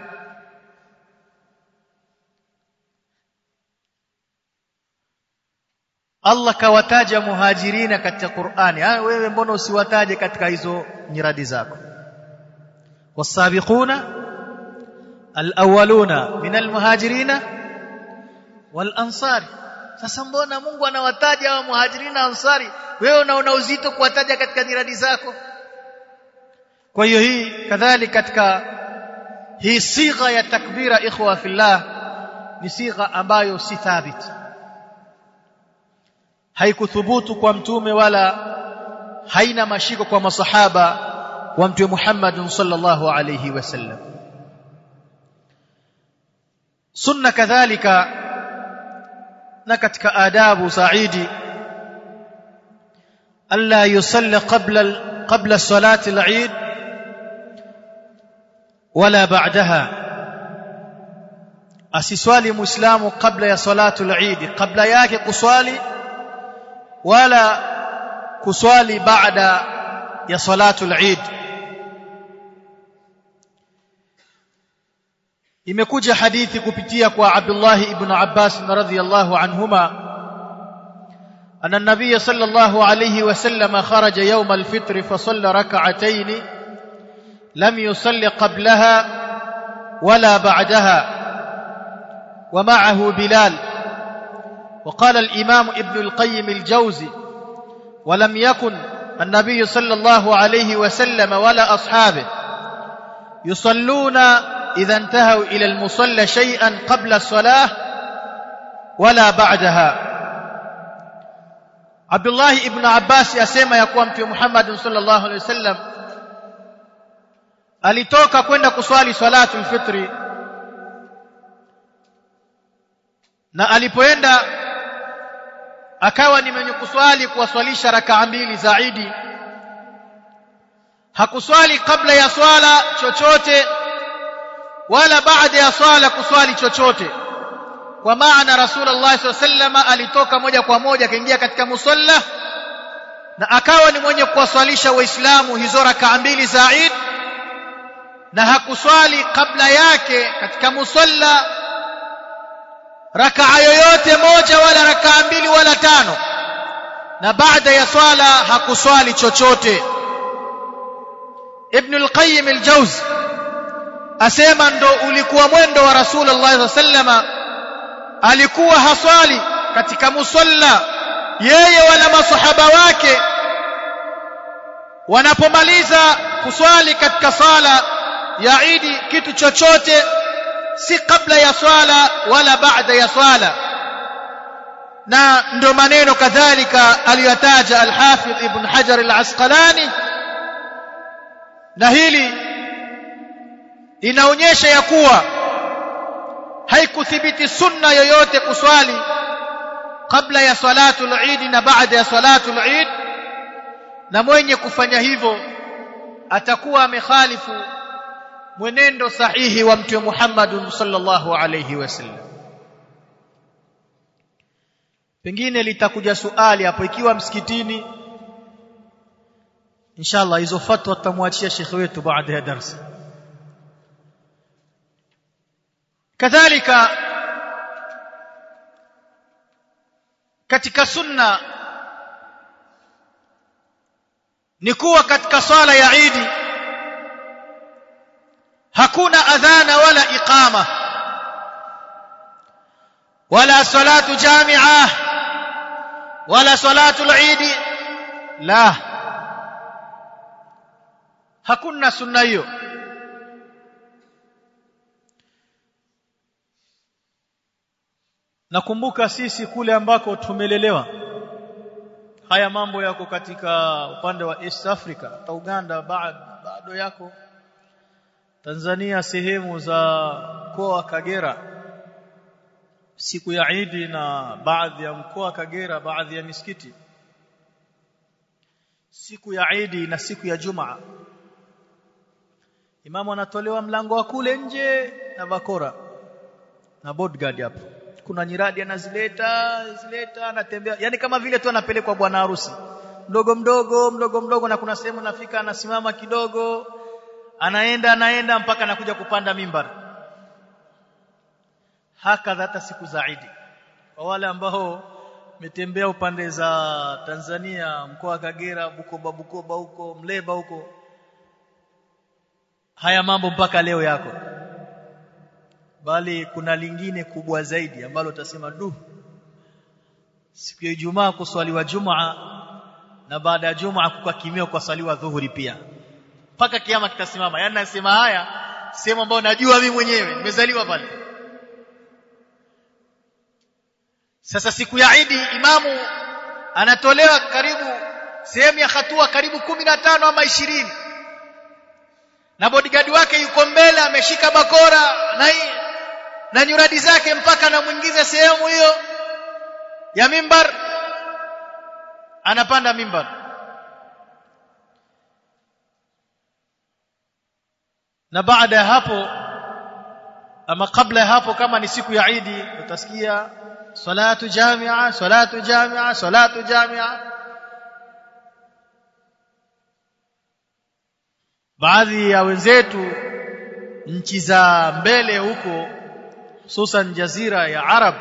B: Allah kawataja muhajirina katika Qur'ani ah wewe mbona usiwataje katika hizo nyiradi zako wasabiquna alawwaluna minal muhajirina wal ansari sasa mbona Mungu anawataja wa muhajirina ansari wewe unaona uzito kuwataja katika nyiradi zako kwa hiyo hii kadhalika katika hii sigha ya takbira ikhwa fillah ni sigha ambayo si thabiti haikuthubutu kwa mtume wala haina mashiko kwa masahaba wa mtume Muhammad sallallahu alayhi wasallam sunna kadhalika na katika adabu saidi alla yusalli qabla qabla salati al-eid wala ba'daha asiswali muislamu kabla ya salatu al-eid kabla yake kuswali wala kuswali baada ya salatu al-eid imekuja hadithi kupitia kwa Abdullah ibn Abbas radhiyallahu anhuma anna an-nabiy sallallahu alayhi wasallam kharaja yawm al-fitr fa salla rak'atayn lam yusalli qablaha wala ba'daha ومعه بلال وقال الإمام ابن القيم الجوزي ولم يكن النبي صلى الله عليه وسلم ولا أصحابه يصلون إذا انتهوا إلى المصلى شيئا قبل الصلاة ولا بعدها عبد الله ابن عباس يسمى يقوم في محمد صلى الله عليه وسلم alitoka kwenda kuswali salatu al-fitri na alipoenda akawa ni mwenye kuswali kuwaswalisha rakaa mbili zaidi hakuswali kabla ya swala chochote wala baada ya swala kuswali chochote kwa maana Rasulullah sallallahu alaihi wasallam alitoka moja kwa moja kaingia katika musalla na akawa ni mwenye kuwaswalisha waislamu hizo rakaa mbili za Eid, na hakuswali kabla yake katika musalla rakaa yoyote moja wala rakaa mbili wala tano, na baada ya swala hakuswali chochote. Ibn al-Qayyim al-Jawzi asema ndo ulikuwa mwendo wa Rasulullah sallallahu alaihi wasallam, alikuwa haswali katika musalla yeye wala masahaba wake wanapomaliza kuswali katika sala ya Eid kitu chochote, si kabla ya swala wala baada ya swala. Na ndo maneno kadhalika aliyotaja al-Hafidh Ibn Hajar al-Asqalani, na hili inaonyesha ya kuwa haikuthibiti sunna yoyote kuswali kabla ya salatul Eid na baada ya salatul Eid, na mwenye kufanya hivyo atakuwa amekhalifu mwenendo sahihi wa Mtume Muhammad sallallahu alayhi wasallam. Pengine litakuja swali hapo, ikiwa msikitini, inshallah hizo fatwa tutamwachia shekhi wetu baada ya darasa. Kadhalika katika sunna ni kuwa katika swala ya Eid hakuna adhana wala iqama wala salatu jami'a wala salatu al-Eid, la, hakuna sunna hiyo. Nakumbuka sisi kule ambako tumelelewa, haya mambo yako katika upande wa East Africa, hata Uganda bado yako, Tanzania sehemu za mkoa wa Kagera, siku ya Eid na baadhi ya mkoa wa Kagera, baadhi ya misikiti siku ya Eid na siku ya Jumaa, imamu anatolewa mlango wa kule nje na bakora na bodyguard hapo, kuna nyiradi anazileta zileta anatembea, yani kama vile tu anapelekwa bwana harusi mdogo mdogo mdogo mdogo, na kuna sehemu nafika anasimama kidogo, anaenda anaenda mpaka anakuja kupanda mimbar. Hakadha hata siku za Eid. Kwa wale ambao metembea upande za Tanzania, mkoa wa Kagera, Bukoba Bukoba huko, Mleba huko, haya mambo mpaka leo yako. Bali kuna lingine kubwa zaidi ambalo utasema du, siku ya Ijumaa kuswaliwa Jumaa, na baada ya Jumaa kukakimia kwa swaliwa dhuhuri pia, mpaka kiyama kitasimama. Yaani nasema haya sehemu ambayo najua mimi mwenyewe nimezaliwa pale. Sasa siku ya Eid imamu anatolewa karibu sehemu ya hatua karibu kumi na tano ama ishirini, na bodyguard wake yuko mbele ameshika bakora na na nyuradi zake, mpaka anamuingiza sehemu hiyo ya mimbar, anapanda mimbar. Na baada ya hapo ama kabla ya hapo, kama ni siku ya Eid, utasikia salatu jamia salatu jamia salatu jamia. Baadhi ya wenzetu nchi za mbele huko, hususan jazira ya Arab,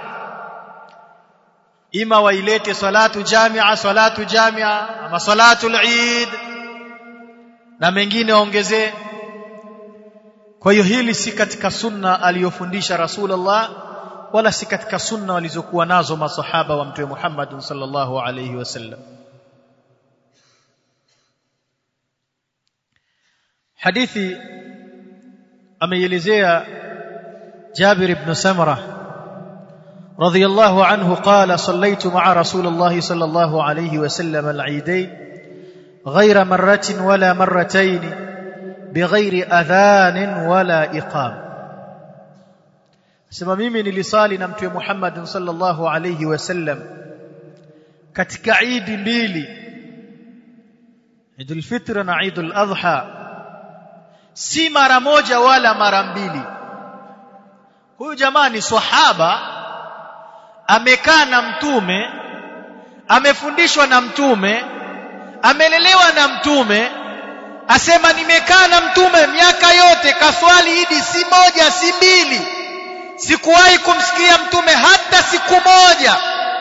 B: ima wailete salatu jamia salatu jamia ama salatu al-Eid na mengine waongezee. Kwa hiyo hili si katika sunna aliyofundisha Rasulullah, wala si katika sunna walizokuwa nazo masahaba wa Mtume Muhammad sallallahu alayhi wasallam. Hadithi ameielezea Jabir ibn Samra radhiyallahu anhu qala sallaytu ma'a Rasulillah sallallahu alayhi wasallam al-Eidain ghayra marratin wala marratayn bighairi adhan wala iqam. Sema mimi nilisali na Mtume Muhammad sallallahu alayhi wasallam katika Eid mbili, Eid al-Fitr na Eid al-Adha, si mara moja wala mara mbili. Huyu jamaa ni sahaba, amekaa na Mtume, amefundishwa na Mtume, amelelewa na mtume, asema nimekaa na mtume miaka yote, kaswali Idi si moja si mbili, sikuwahi kumsikia mtume hata siku moja.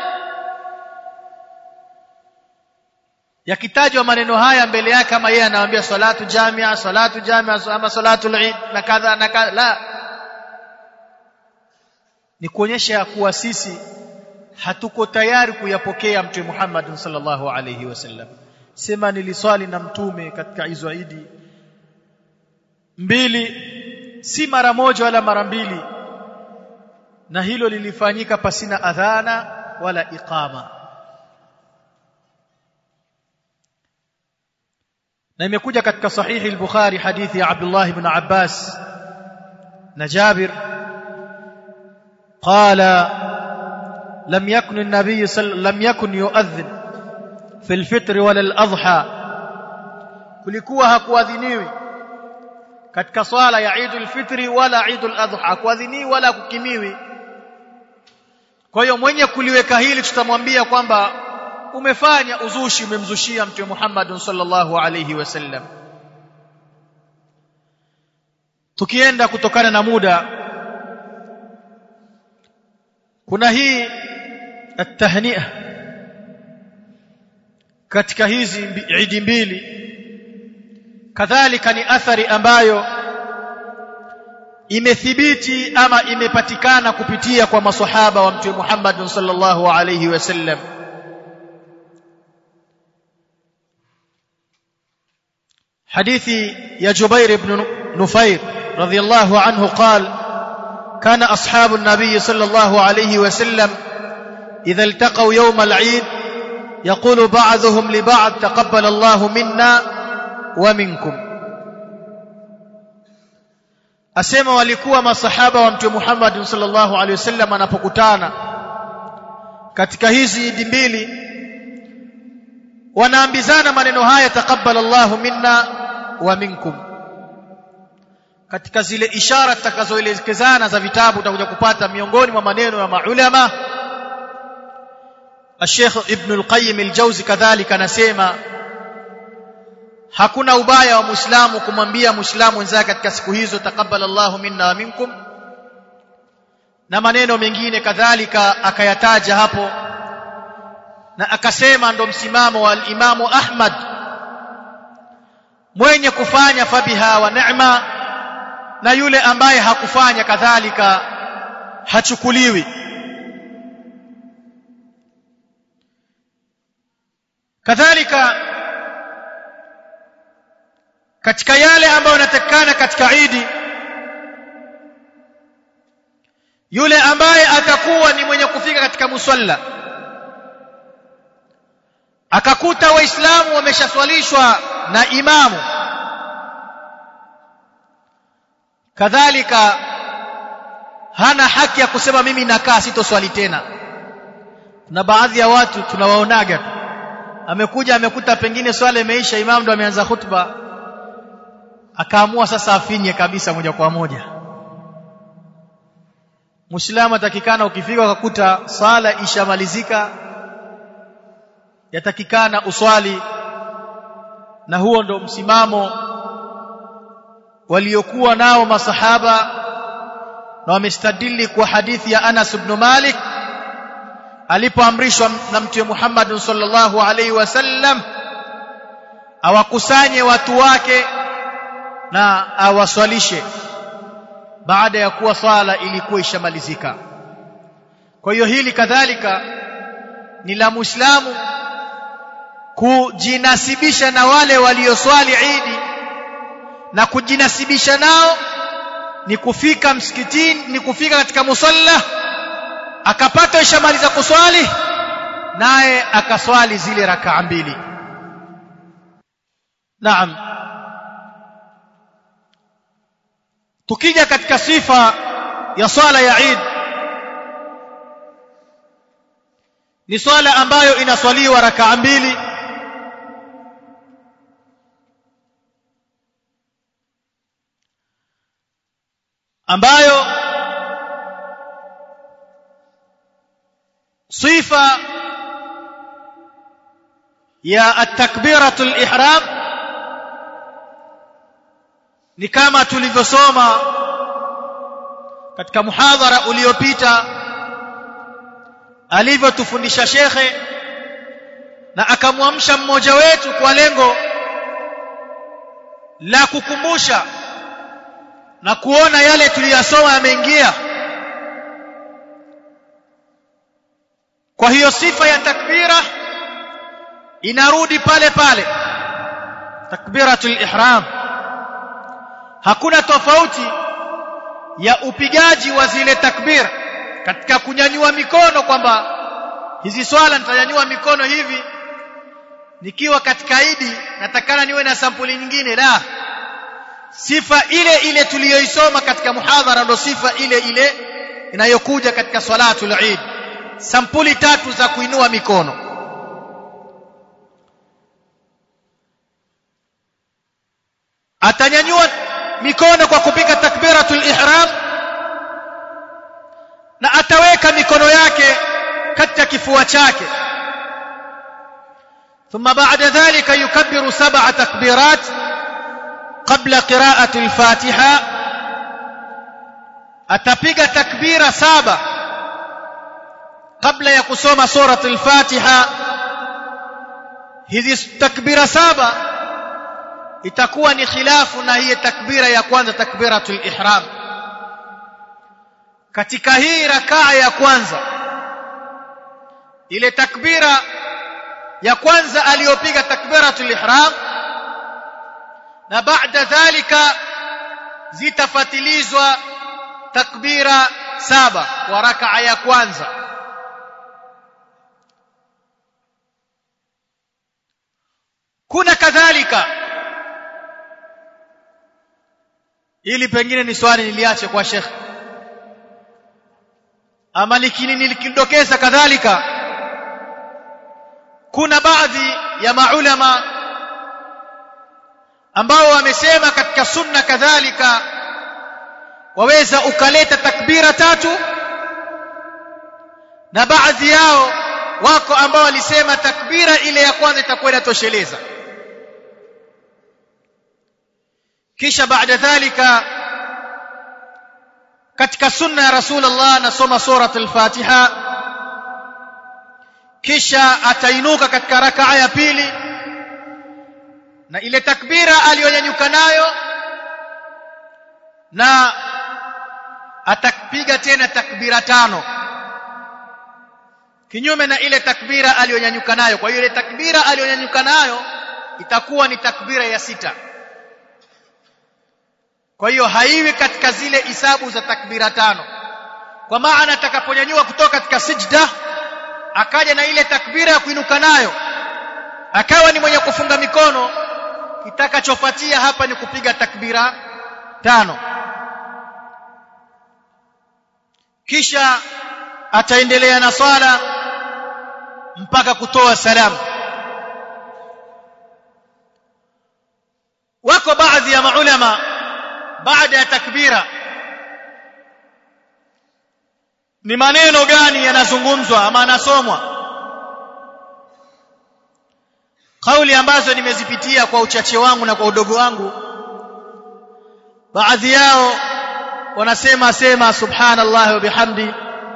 B: Yakitajwa maneno haya mbele yake, kama yeye anawaambia salatu jamia, salatu jamia ama salatu al-Eid na kadha na kadha, la, ni kuonyesha kuwa sisi hatuko tayari kuyapokea mtume Muhammad sallallahu alayhi wasallam. Sema niliswali na mtume katika hizo Idi mbili, si mara moja wala mara mbili, na hilo lilifanyika pasina adhana wala iqama. Na imekuja katika sahihi al-Bukhari hadithi ya Abdullah ibn Abbas na Jabir qala lam yakun an-nabiy lam yakun yu'adhin fi al-fitr wala al-adha, kulikuwa hakuadhiniwi katika swala ya Eid al-Fitri wala Eid al-Adha, hakuadhiniwi wala kukimiwi. Kwa hiyo mwenye kuliweka hili tutamwambia kwamba umefanya uzushi, umemzushia mtume Muhammad sallallahu alayhi wasallam. Tukienda kutokana na muda, kuna hii at-tahni'ah katika hizi Eid mbili, kadhalika ni athari ambayo imethibiti ama imepatikana kupitia kwa maswahaba wa mtume Muhammad sallallahu alayhi wasallam. حديث يا جبير بن نفير رضي الله عنه قال كان أصحاب النبي صلى الله عليه وسلم إذا التقوا يوم العيد يقول بعضهم لبعض تقبل الله منا ومنكم. أسمى walikuwa masahaba wa mtume Muhammad sallallahu alaihi wasallam anapokutana katika hizi Idi mbili, wanaambizana maneno haya taqabbala Allahu minna wa minkum. Katika zile ishara tutakazoelekezana za vitabu utakuja kupata miongoni mwa maneno ya maulama, Sheikh Ibn al-Qayyim al-Jawzi kadhalika anasema hakuna ubaya wa Muislamu kumwambia Muislamu mwenzake katika siku hizo taqabbala Allahu minna wa minkum, na maneno mengine kadhalika akayataja hapo, na akasema ndo msimamo wa Imamu Ahmad, mwenye kufanya fabiha wa neema, na yule ambaye hakufanya kadhalika hachukuliwi. Kadhalika katika yale ambayo yanatakana katika Idi, yule ambaye atakuwa ni mwenye kufika katika musalla akakuta waislamu wameshaswalishwa na imamu, kadhalika hana haki ya kusema mimi nakaa sitoswali tena. Na baadhi ya watu tunawaonaga tu, amekuja amekuta pengine swala imeisha, imamu ndo ameanza khutba, akaamua sasa afinye kabisa moja kwa moja. Muislamu atakikana ukifika ukakuta sala ishamalizika, yatakikana uswali, na huo ndo msimamo waliokuwa nao masahaba, na wamestadili kwa hadithi ya Anas ibn Malik alipoamrishwa na mtume Muhammad sallallahu alaihi wasallam awakusanye watu wake na awaswalishe baada ya kuwa swala ilikuwa ishamalizika. Kwa hiyo hili kadhalika ni la Muislamu kujinasibisha na wale walioswali Idi, na kujinasibisha nao ni kufika msikitini, ni kufika katika musalla akapata ishamaliza kuswali, naye akaswali zile rakaa mbili. Naam. Tukija katika sifa ya swala ya Eid, ni swala ambayo inaswaliwa rakaa mbili, ambayo sifa ya at-takbiratul ihram ni kama tulivyosoma katika muhadhara uliopita alivyotufundisha shekhe, na akamwamsha mmoja wetu kwa lengo la kukumbusha na kuona yale tuliyosoma yameingia. Kwa hiyo sifa ya takbira inarudi pale pale, takbiratul ihram. Hakuna tofauti ya upigaji wa zile takbira katika kunyanyua mikono, kwamba hizi swala nitanyanyua mikono hivi nikiwa katika Idi, natakana niwe na sampuli nyingine. La, sifa ile ile tuliyoisoma katika muhadhara ndio sifa ile ile inayokuja katika salatul Eid. Sampuli tatu za kuinua mikono. Atanyanyua mikono kwa kupiga takbiratul ihram, na ataweka mikono yake katika kifua chake. Thumma ba'da dhalika yukabbiru sab'a takbirat qabla qira'ati al-Fatiha. Atapiga takbira saba kabla ya kusoma suratul Fatiha. Hizi takbira saba itakuwa ni khilafu na hii takbira ya kwanza, takbiratul ihram. Katika hii rakaa ya kwanza, ile takbira ya kwanza aliyopiga takbiratul ihram, na baada dhalika zitafatilizwa takbira saba kwa rakaa ya kwanza. Kuna kadhalika, ili pengine ni swali niliache kwa Sheikh ama likini nilikidokeza, kadhalika kuna baadhi ya maulama ambao wamesema katika sunna kadhalika waweza ukaleta takbira tatu, na baadhi yao wako ambao walisema takbira ile ya kwanza itakuwa inatosheleza. Kisha baada dhalika katika sunna ya Rasulullah nasoma suratul Fatiha, kisha atainuka katika rakaa ya pili, na ile takbira aliyonyanyuka nayo, na atapiga tena takbira tano kinyume na ile takbira aliyonyanyuka nayo. Kwa hiyo ile takbira aliyonyanyuka nayo itakuwa ni takbira ya sita. Kwa hiyo haiwi katika zile hisabu za takbira tano, kwa maana atakaponyanyua kutoka katika sijda akaja na ile takbira ya kuinuka nayo akawa ni mwenye kufunga mikono, kitakachofuatia hapa ni kupiga takbira tano, kisha ataendelea na swala mpaka kutoa salamu. Wako baadhi ya maulama baada ya takbira ni maneno gani yanazungumzwa ama yanasomwa. Kauli ambazo nimezipitia kwa uchache wangu na kwa udogo wangu, baadhi yao wanasema sema subhanallah wa bihamdi,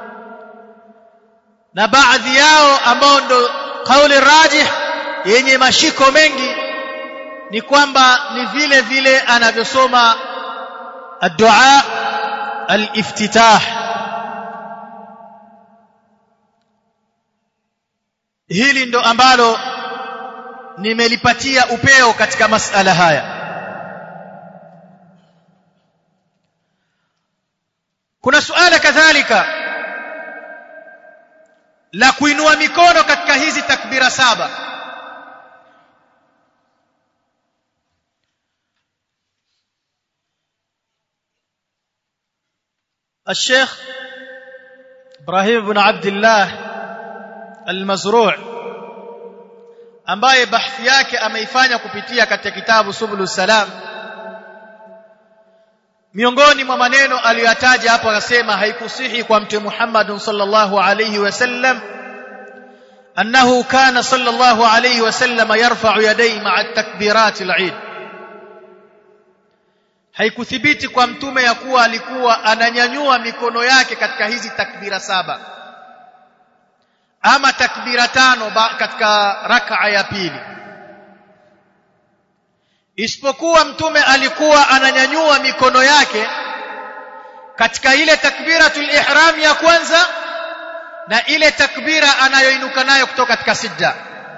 B: na baadhi yao ambao ndo kauli rajih yenye mashiko mengi ni kwamba ni vile vile anavyosoma ad-du'a al-iftitah. Hili ndo ambalo nimelipatia upeo katika masala haya. Kuna suala kadhalika la kuinua mikono katika hizi takbira saba. الشيخ إبراهيم بن عبد الله المزروع ambaye bahthi yake ameifanya kupitia katika kitabu Subulus Salam, miongoni mwa maneno aliyotaja hapo akasema haikusihi kwa Mtume Muhammad sallallahu alayhi wasallam أنه كان صلى الله عليه وسلم يرفع يديه مع التكبيرات العيد. haikuthibiti kwa mtume ya kuwa alikuwa ananyanyua mikono yake katika hizi takbira saba ama takbira tano katika rak'a ya pili, isipokuwa mtume alikuwa ananyanyua mikono yake katika ile takbiratul ihram ya kwanza na ile takbira anayoinuka nayo kutoka katika sijda.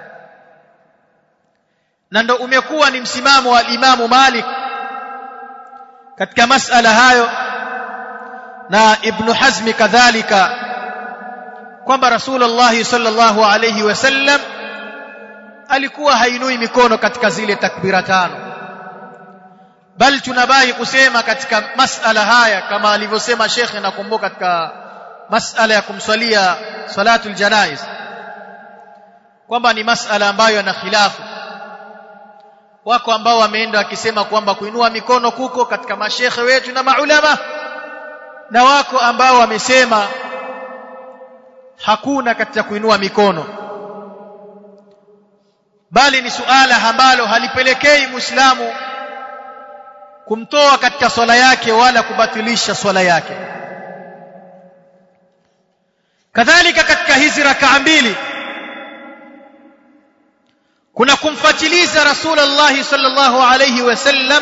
B: Na ndo umekuwa ni msimamo wa Imam Malik katika masala hayo na Ibn Hazm kadhalika, kwamba Rasulullah sallallahu alayhi wasallam alikuwa hainui mikono katika zile takbira tano, bali tunabahi kusema katika masala haya kama alivyosema Sheikh, nakumbuka katika masala ya kumswalia salatul janaiz kwamba ni masala ambayo yana khilafu. Wako ambao wameenda wakisema kwamba kuinua mikono kuko katika mashekhe wetu na maulama, na wako ambao wamesema hakuna katika kuinua mikono, bali ni suala ambalo halipelekei Muislamu kumtoa katika swala yake wala kubatilisha swala yake. Kadhalika katika hizi rak'a mbili kuna kumfatiliza Rasulullah sallallahu alayhi wasallam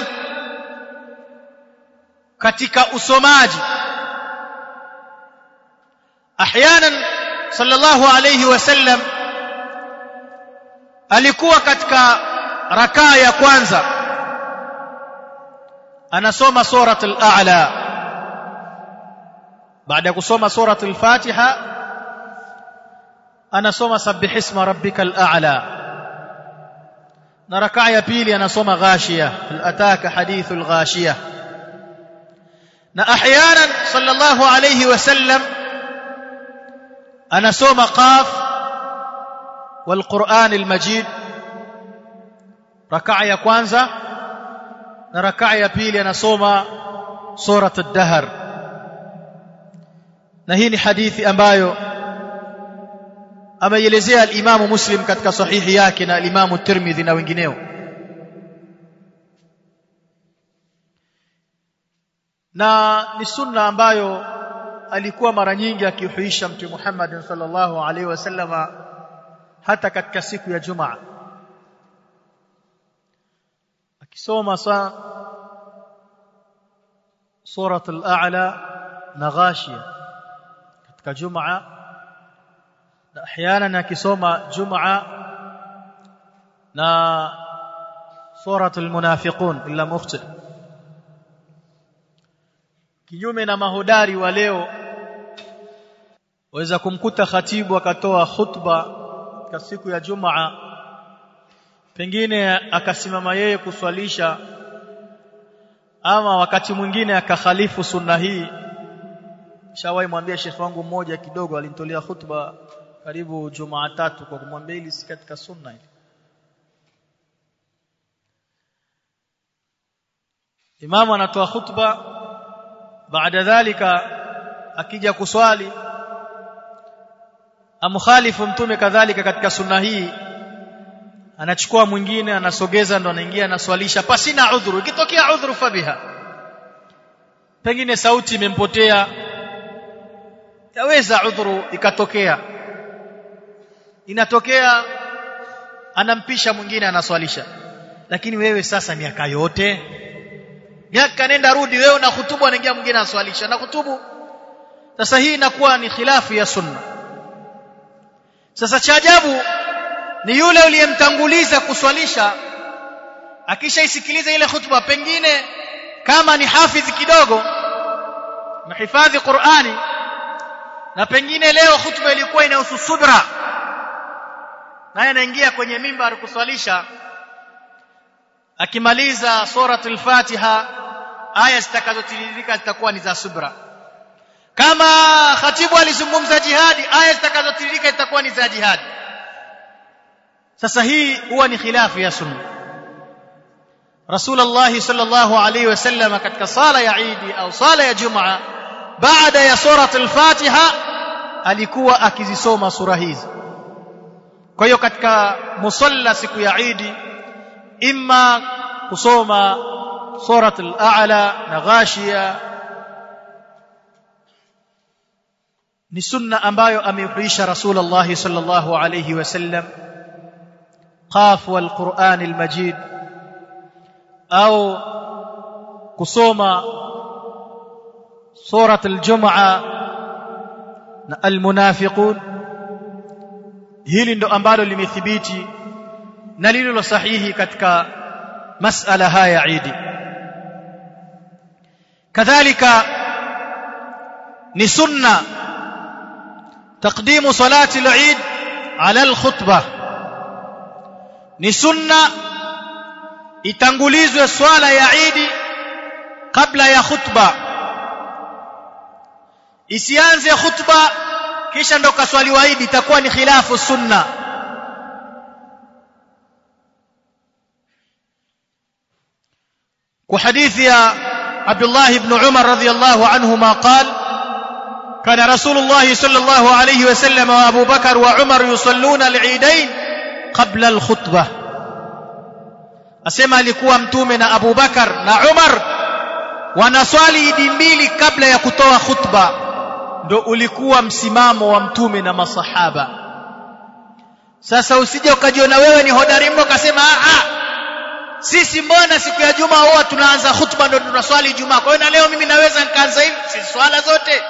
B: katika usomaji. Ahyanan sallallahu alayhi wasallam alikuwa katika rakaa ya kwanza anasoma suratul a'la, baada ya kusoma suratul fatiha anasoma sabbih isma rabbikal a'la, na rakaa ya pili anasoma ghashiyah, ataka hadithul ghashiyah. Na ahyanan sallallahu alayhi wasallam anasoma qaf wal Qur'anil Majid, rakaa ya kwanza, na rakaa ya pili anasoma surat ad-dahr. Na hii ni hadithi ambayo ameielezea al-Imam Muslim katika sahihi yake na al-Imam Tirmidhi na wengineo. Na ni sunna ambayo alikuwa mara nyingi akihuisha Mtume Muhammad sallallahu alaihi wasallam hata katika siku ya Jumaa, akisoma sa suratul a'la na ghashiyah katika Jumaa, na ahyana akisoma Jumaa na suratul munafiqun illa mukhti. Kinyume na mahodari wa leo, waweza kumkuta khatibu akatoa khutba katika siku ya Jumaa, pengine akasimama yeye kuswalisha, ama wakati mwingine akakhalifu sunna hii. Shawahi mwambia shekhi wangu mmoja kidogo, alinitolea khutba karibu Jumaa tatu kwa kumwambia hili si katika sunna hili. Imamu anatoa khutba, baada dhalika akija kuswali amkhalifu mtume kadhalika katika sunna hii, anachukua mwingine anasogeza, ndo anaingia anaswalisha pasina udhuru. Ikitokea udhuru fabiha, pengine sauti imempotea, yaweza udhuru ikatokea, inatokea anampisha mwingine anaswalisha. Lakini wewe sasa miaka yote, miaka nenda rudi, wewe una hutubu, anaingia mwingine anaswalisha na hutubu. Sasa hii inakuwa ni khilafu ya sunna. Sasa cha ajabu ni yule uliyemtanguliza kuswalisha, akishaisikiliza ile khutba, pengine kama ni hafidhi kidogo, mhifadhi Qur'ani, na pengine leo khutba ilikuwa inahusu subra, naye anaingia kwenye mimbar kuswalisha, akimaliza suratul Fatiha, aya zitakazotiririka zitakuwa ni za subra. Kama khatibu alizungumza jihadi, aya zitakazotiririka zitakuwa ni za jihadi. Sasa hii huwa ni khilafu ya sunna. Rasulullah sallallahu alaihi wasallam katika sala ya Eid au sala ya Jumaa, baada ya suratul Fatiha alikuwa akizisoma sura hizi. Kwa hiyo katika musalla siku ya Eid imma kusoma surat al-A'la na Ghashiya ni sunna ambayo ameihuisha Rasulullah sallallahu alayhi wasallam, qaf wal Qur'an al-Majid, au kusoma surat al-Jum'a na al-Munafiqun. Hili ndo ambalo limethibiti na lililo sahihi katika masala haya Eid. Kadhalika ni sunna taqdimu salati al-Eid ala al-khutbah. Ni sunna itangulizwe swala ya Eid kabla ya khutba, isianze khutba kisha ndo kaswaliwa Eid, itakuwa ni khilafu sunna. Kwa hadithi ya Abdullah ibn Umar radhiyallahu anhuma qala kana Rasulullah sallallahu alayhi wasallam wa Abu Bakar wa Umar yusalluna al-Eidain qabla al-khutbah. Asema alikuwa mtume na Abu Bakar na Umar wanaswali Eid mbili kabla ya kutoa khutba. Ndo ulikuwa msimamo wa mtume na masahaba. Sasa usije ukajiona wewe ni hodari mno kasema a sisi mbona siku ya Juma huwa tunaanza khutba ndo tunaswali Juma, kwa hiyo na leo mimi naweza nikaanza hivi, si swala zote.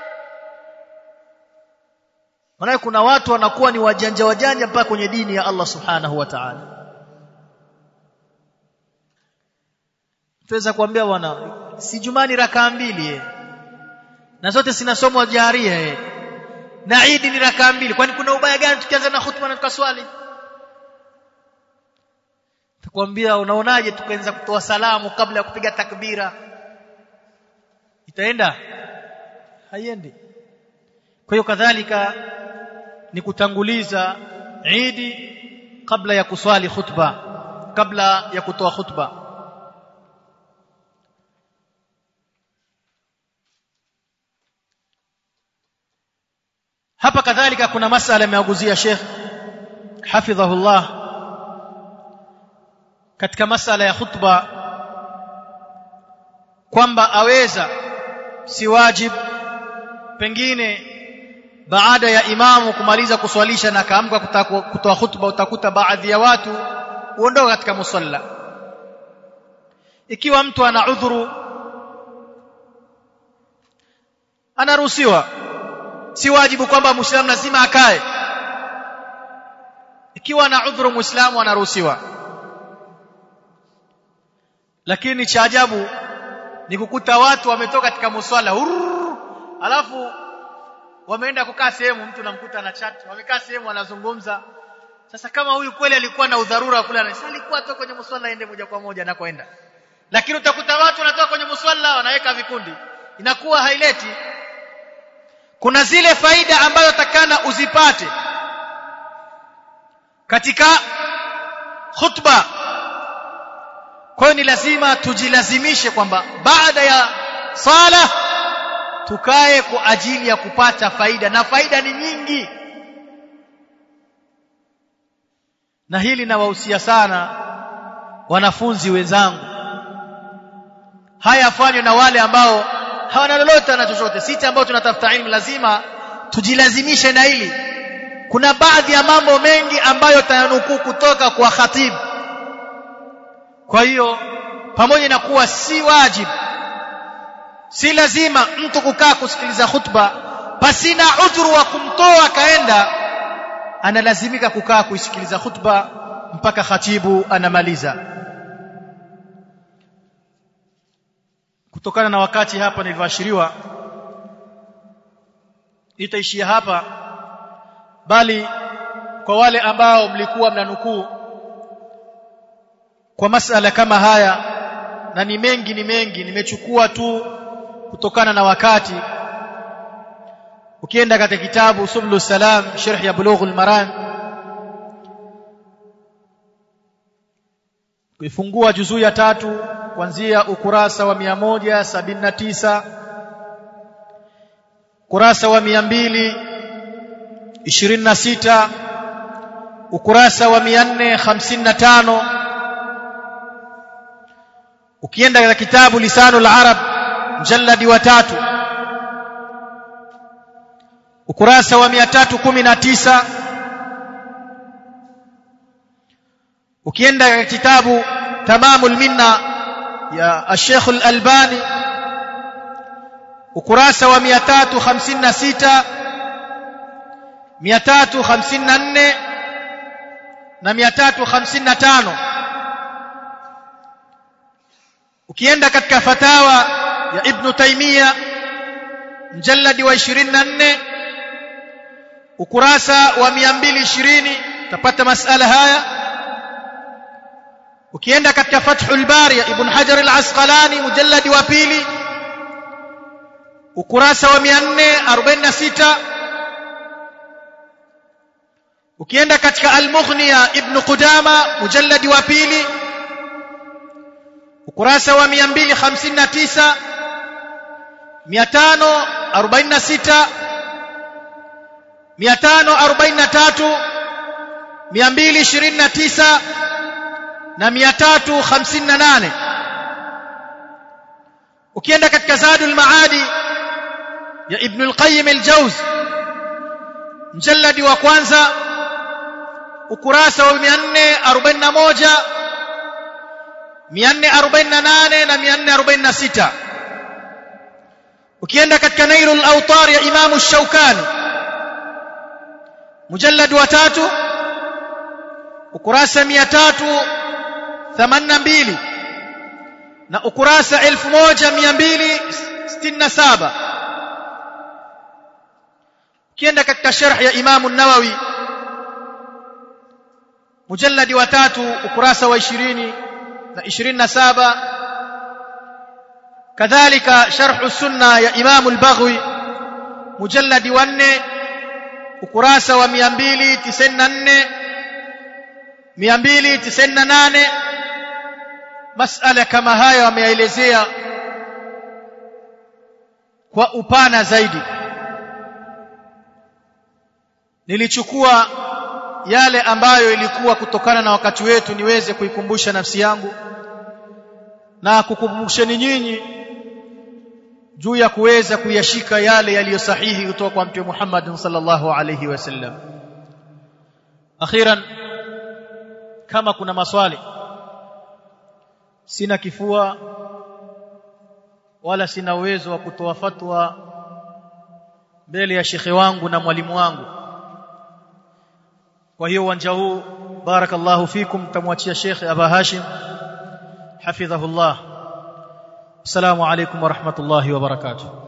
B: Maana kuna watu wanakuwa ni wajanja wajanja mpaka kwenye dini ya Allah subhanahu wa ta'ala. Tuweza kuambia bwana si Juma ni rakaa mbili eh, na zote zinasomwa jaria eh, na Eid ni rakaa mbili, kwani kuna ubaya gani tukianza na khutba na tukaswali? Tukwambia unaonaje tukaanza kutoa salamu kabla ya kupiga takbira? Itaenda? Haiendi. Kwa hiyo kadhalika ni kutanguliza Eid kabla ya kuswali khutba, kabla ya kutoa khutba. Hapa kadhalika kuna masala ameaguzia Sheikh hafidhahullah katika masala ya khutba, kwamba aweza si wajib pengine baada ya imamu kumaliza kuswalisha na kaamka kutoa khutba, utakuta baadhi ya watu uondoka katika musalla. Ikiwa mtu ana udhuru anaruhusiwa, si wajibu kwamba muislamu lazima akae. Ikiwa ana udhuru muislamu anaruhusiwa. Lakini cha ajabu ni kukuta watu wametoka katika musalla alafu wameenda kukaa sehemu, mtu namkuta na chat, wamekaa sehemu wanazungumza. Sasa kama huyu kweli alikuwa na udharura kule, anasema alikuwa toka kwenye musalla aende moja kwa moja na kwenda. Lakini utakuta watu wanatoka kwenye musalla wanaweka vikundi, inakuwa haileti. Kuna zile faida ambazo takana uzipate katika khutba. Kwa hiyo ni lazima tujilazimishe kwamba baada ya sala tukae kwa ajili ya kupata faida, na faida ni nyingi. Na hili nawahusia sana wanafunzi wenzangu, haya afanywe na wale ambao hawana lolote na chochote. Sisi ambao tunatafuta elimu lazima tujilazimishe na hili. Kuna baadhi ya mambo mengi ambayo tayanukuu kutoka kwa khatibu. Kwa hiyo pamoja na kuwa si wajibu, si lazima mtu kukaa kusikiliza khutba, pasina udhuru wa kumtoa kaenda, analazimika kukaa kusikiliza khutba mpaka khatibu anamaliza. Kutokana na wakati hapa nilivyoashiriwa, itaishia hapa, bali kwa wale ambao mlikuwa mnanukuu kwa masala kama haya, na ni mengi ni mengi, nimechukua tu kutokana na wakati. Ukienda katika kitabu Subul Salam sharh ya Bulughul Maram, kuifungua juzuu ya tatu kuanzia ukurasa wa mia moja sabini na tisa, kurasa wa mia mbili ishirini na sita, ukurasa wa mia nne hamsini na tano. Ukienda katika kitabu Lisanul Arab mjalladi wa tatu ukurasa wa mia tatu kumi na tisa. Ukienda katika kitabu Tamamul Minna ya Sheikh Al-Albani ukurasa wa mia tatu hamsini na sita, mia tatu hamsini na nne na mia tatu hamsini na tano. Ukienda katika fatawa ya Ibn Taymiyyah mjalladi wa ishirini na nne ukurasa wa mia mbili ishirini utapata masala haya. Ukienda katika Fathul Bari ya Ibn Hajar al-Asqalani mjalladi wa pili ukurasa wa mia nne arobaini na sita. Ukienda katika Al-Mughni ya Ibn Qudama mjalladi wa pili ukurasa wa mia mbili hamsini na tisa, mia tano arobaini na sita, mia tano arobaini na tatu, mia mbili ishirini na tisa na mia tatu hamsini na nane. Ukienda katika Zadul Maadi ya Ibn al-Qayyim al-Jawzi mjalladi wa kwanza ukurasa wa mia nne arobaini na moja, mia nne arobaini na nane na mia nne arobaini na sita. Ukienda katika Nailul Awtar ya Imam Ash-Shawkani mujallad wa tatu ukurasa mia tatu themanini na mbili na ukurasa elfu moja mia mbili sitini na saba. Ukienda katika sharh ya Imam An-Nawawi mujallad wa tatu ukurasa wa ishirini na ishirini na saba. Kadhalika sharh sunna ya Imam al-Baghawi mujallad wa nne ukurasa wa mia mbili tisini na nne, mia mbili tisini na nane. Masala kama haya wameelezea kwa upana zaidi. Nilichukua yale ambayo ilikuwa kutokana na wakati wetu niweze kuikumbusha nafsi yangu na kukumbusheni nyinyi juu ya kuweza kuyashika yale yaliyo sahihi kutoka kwa Mtume Muhammad sallallahu alayhi wasallam. Akhiran, kama kuna maswali, sina kifua wala sina uwezo wa kutoa fatwa mbele ya shekhe wangu na mwalimu wangu. Kwa hiyo uwanja huu barakallahu fikum tamwachia Sheikh Aba Hashim hafidhahullah. Assalamu alaykum wa rahmatullahi wa barakatuh.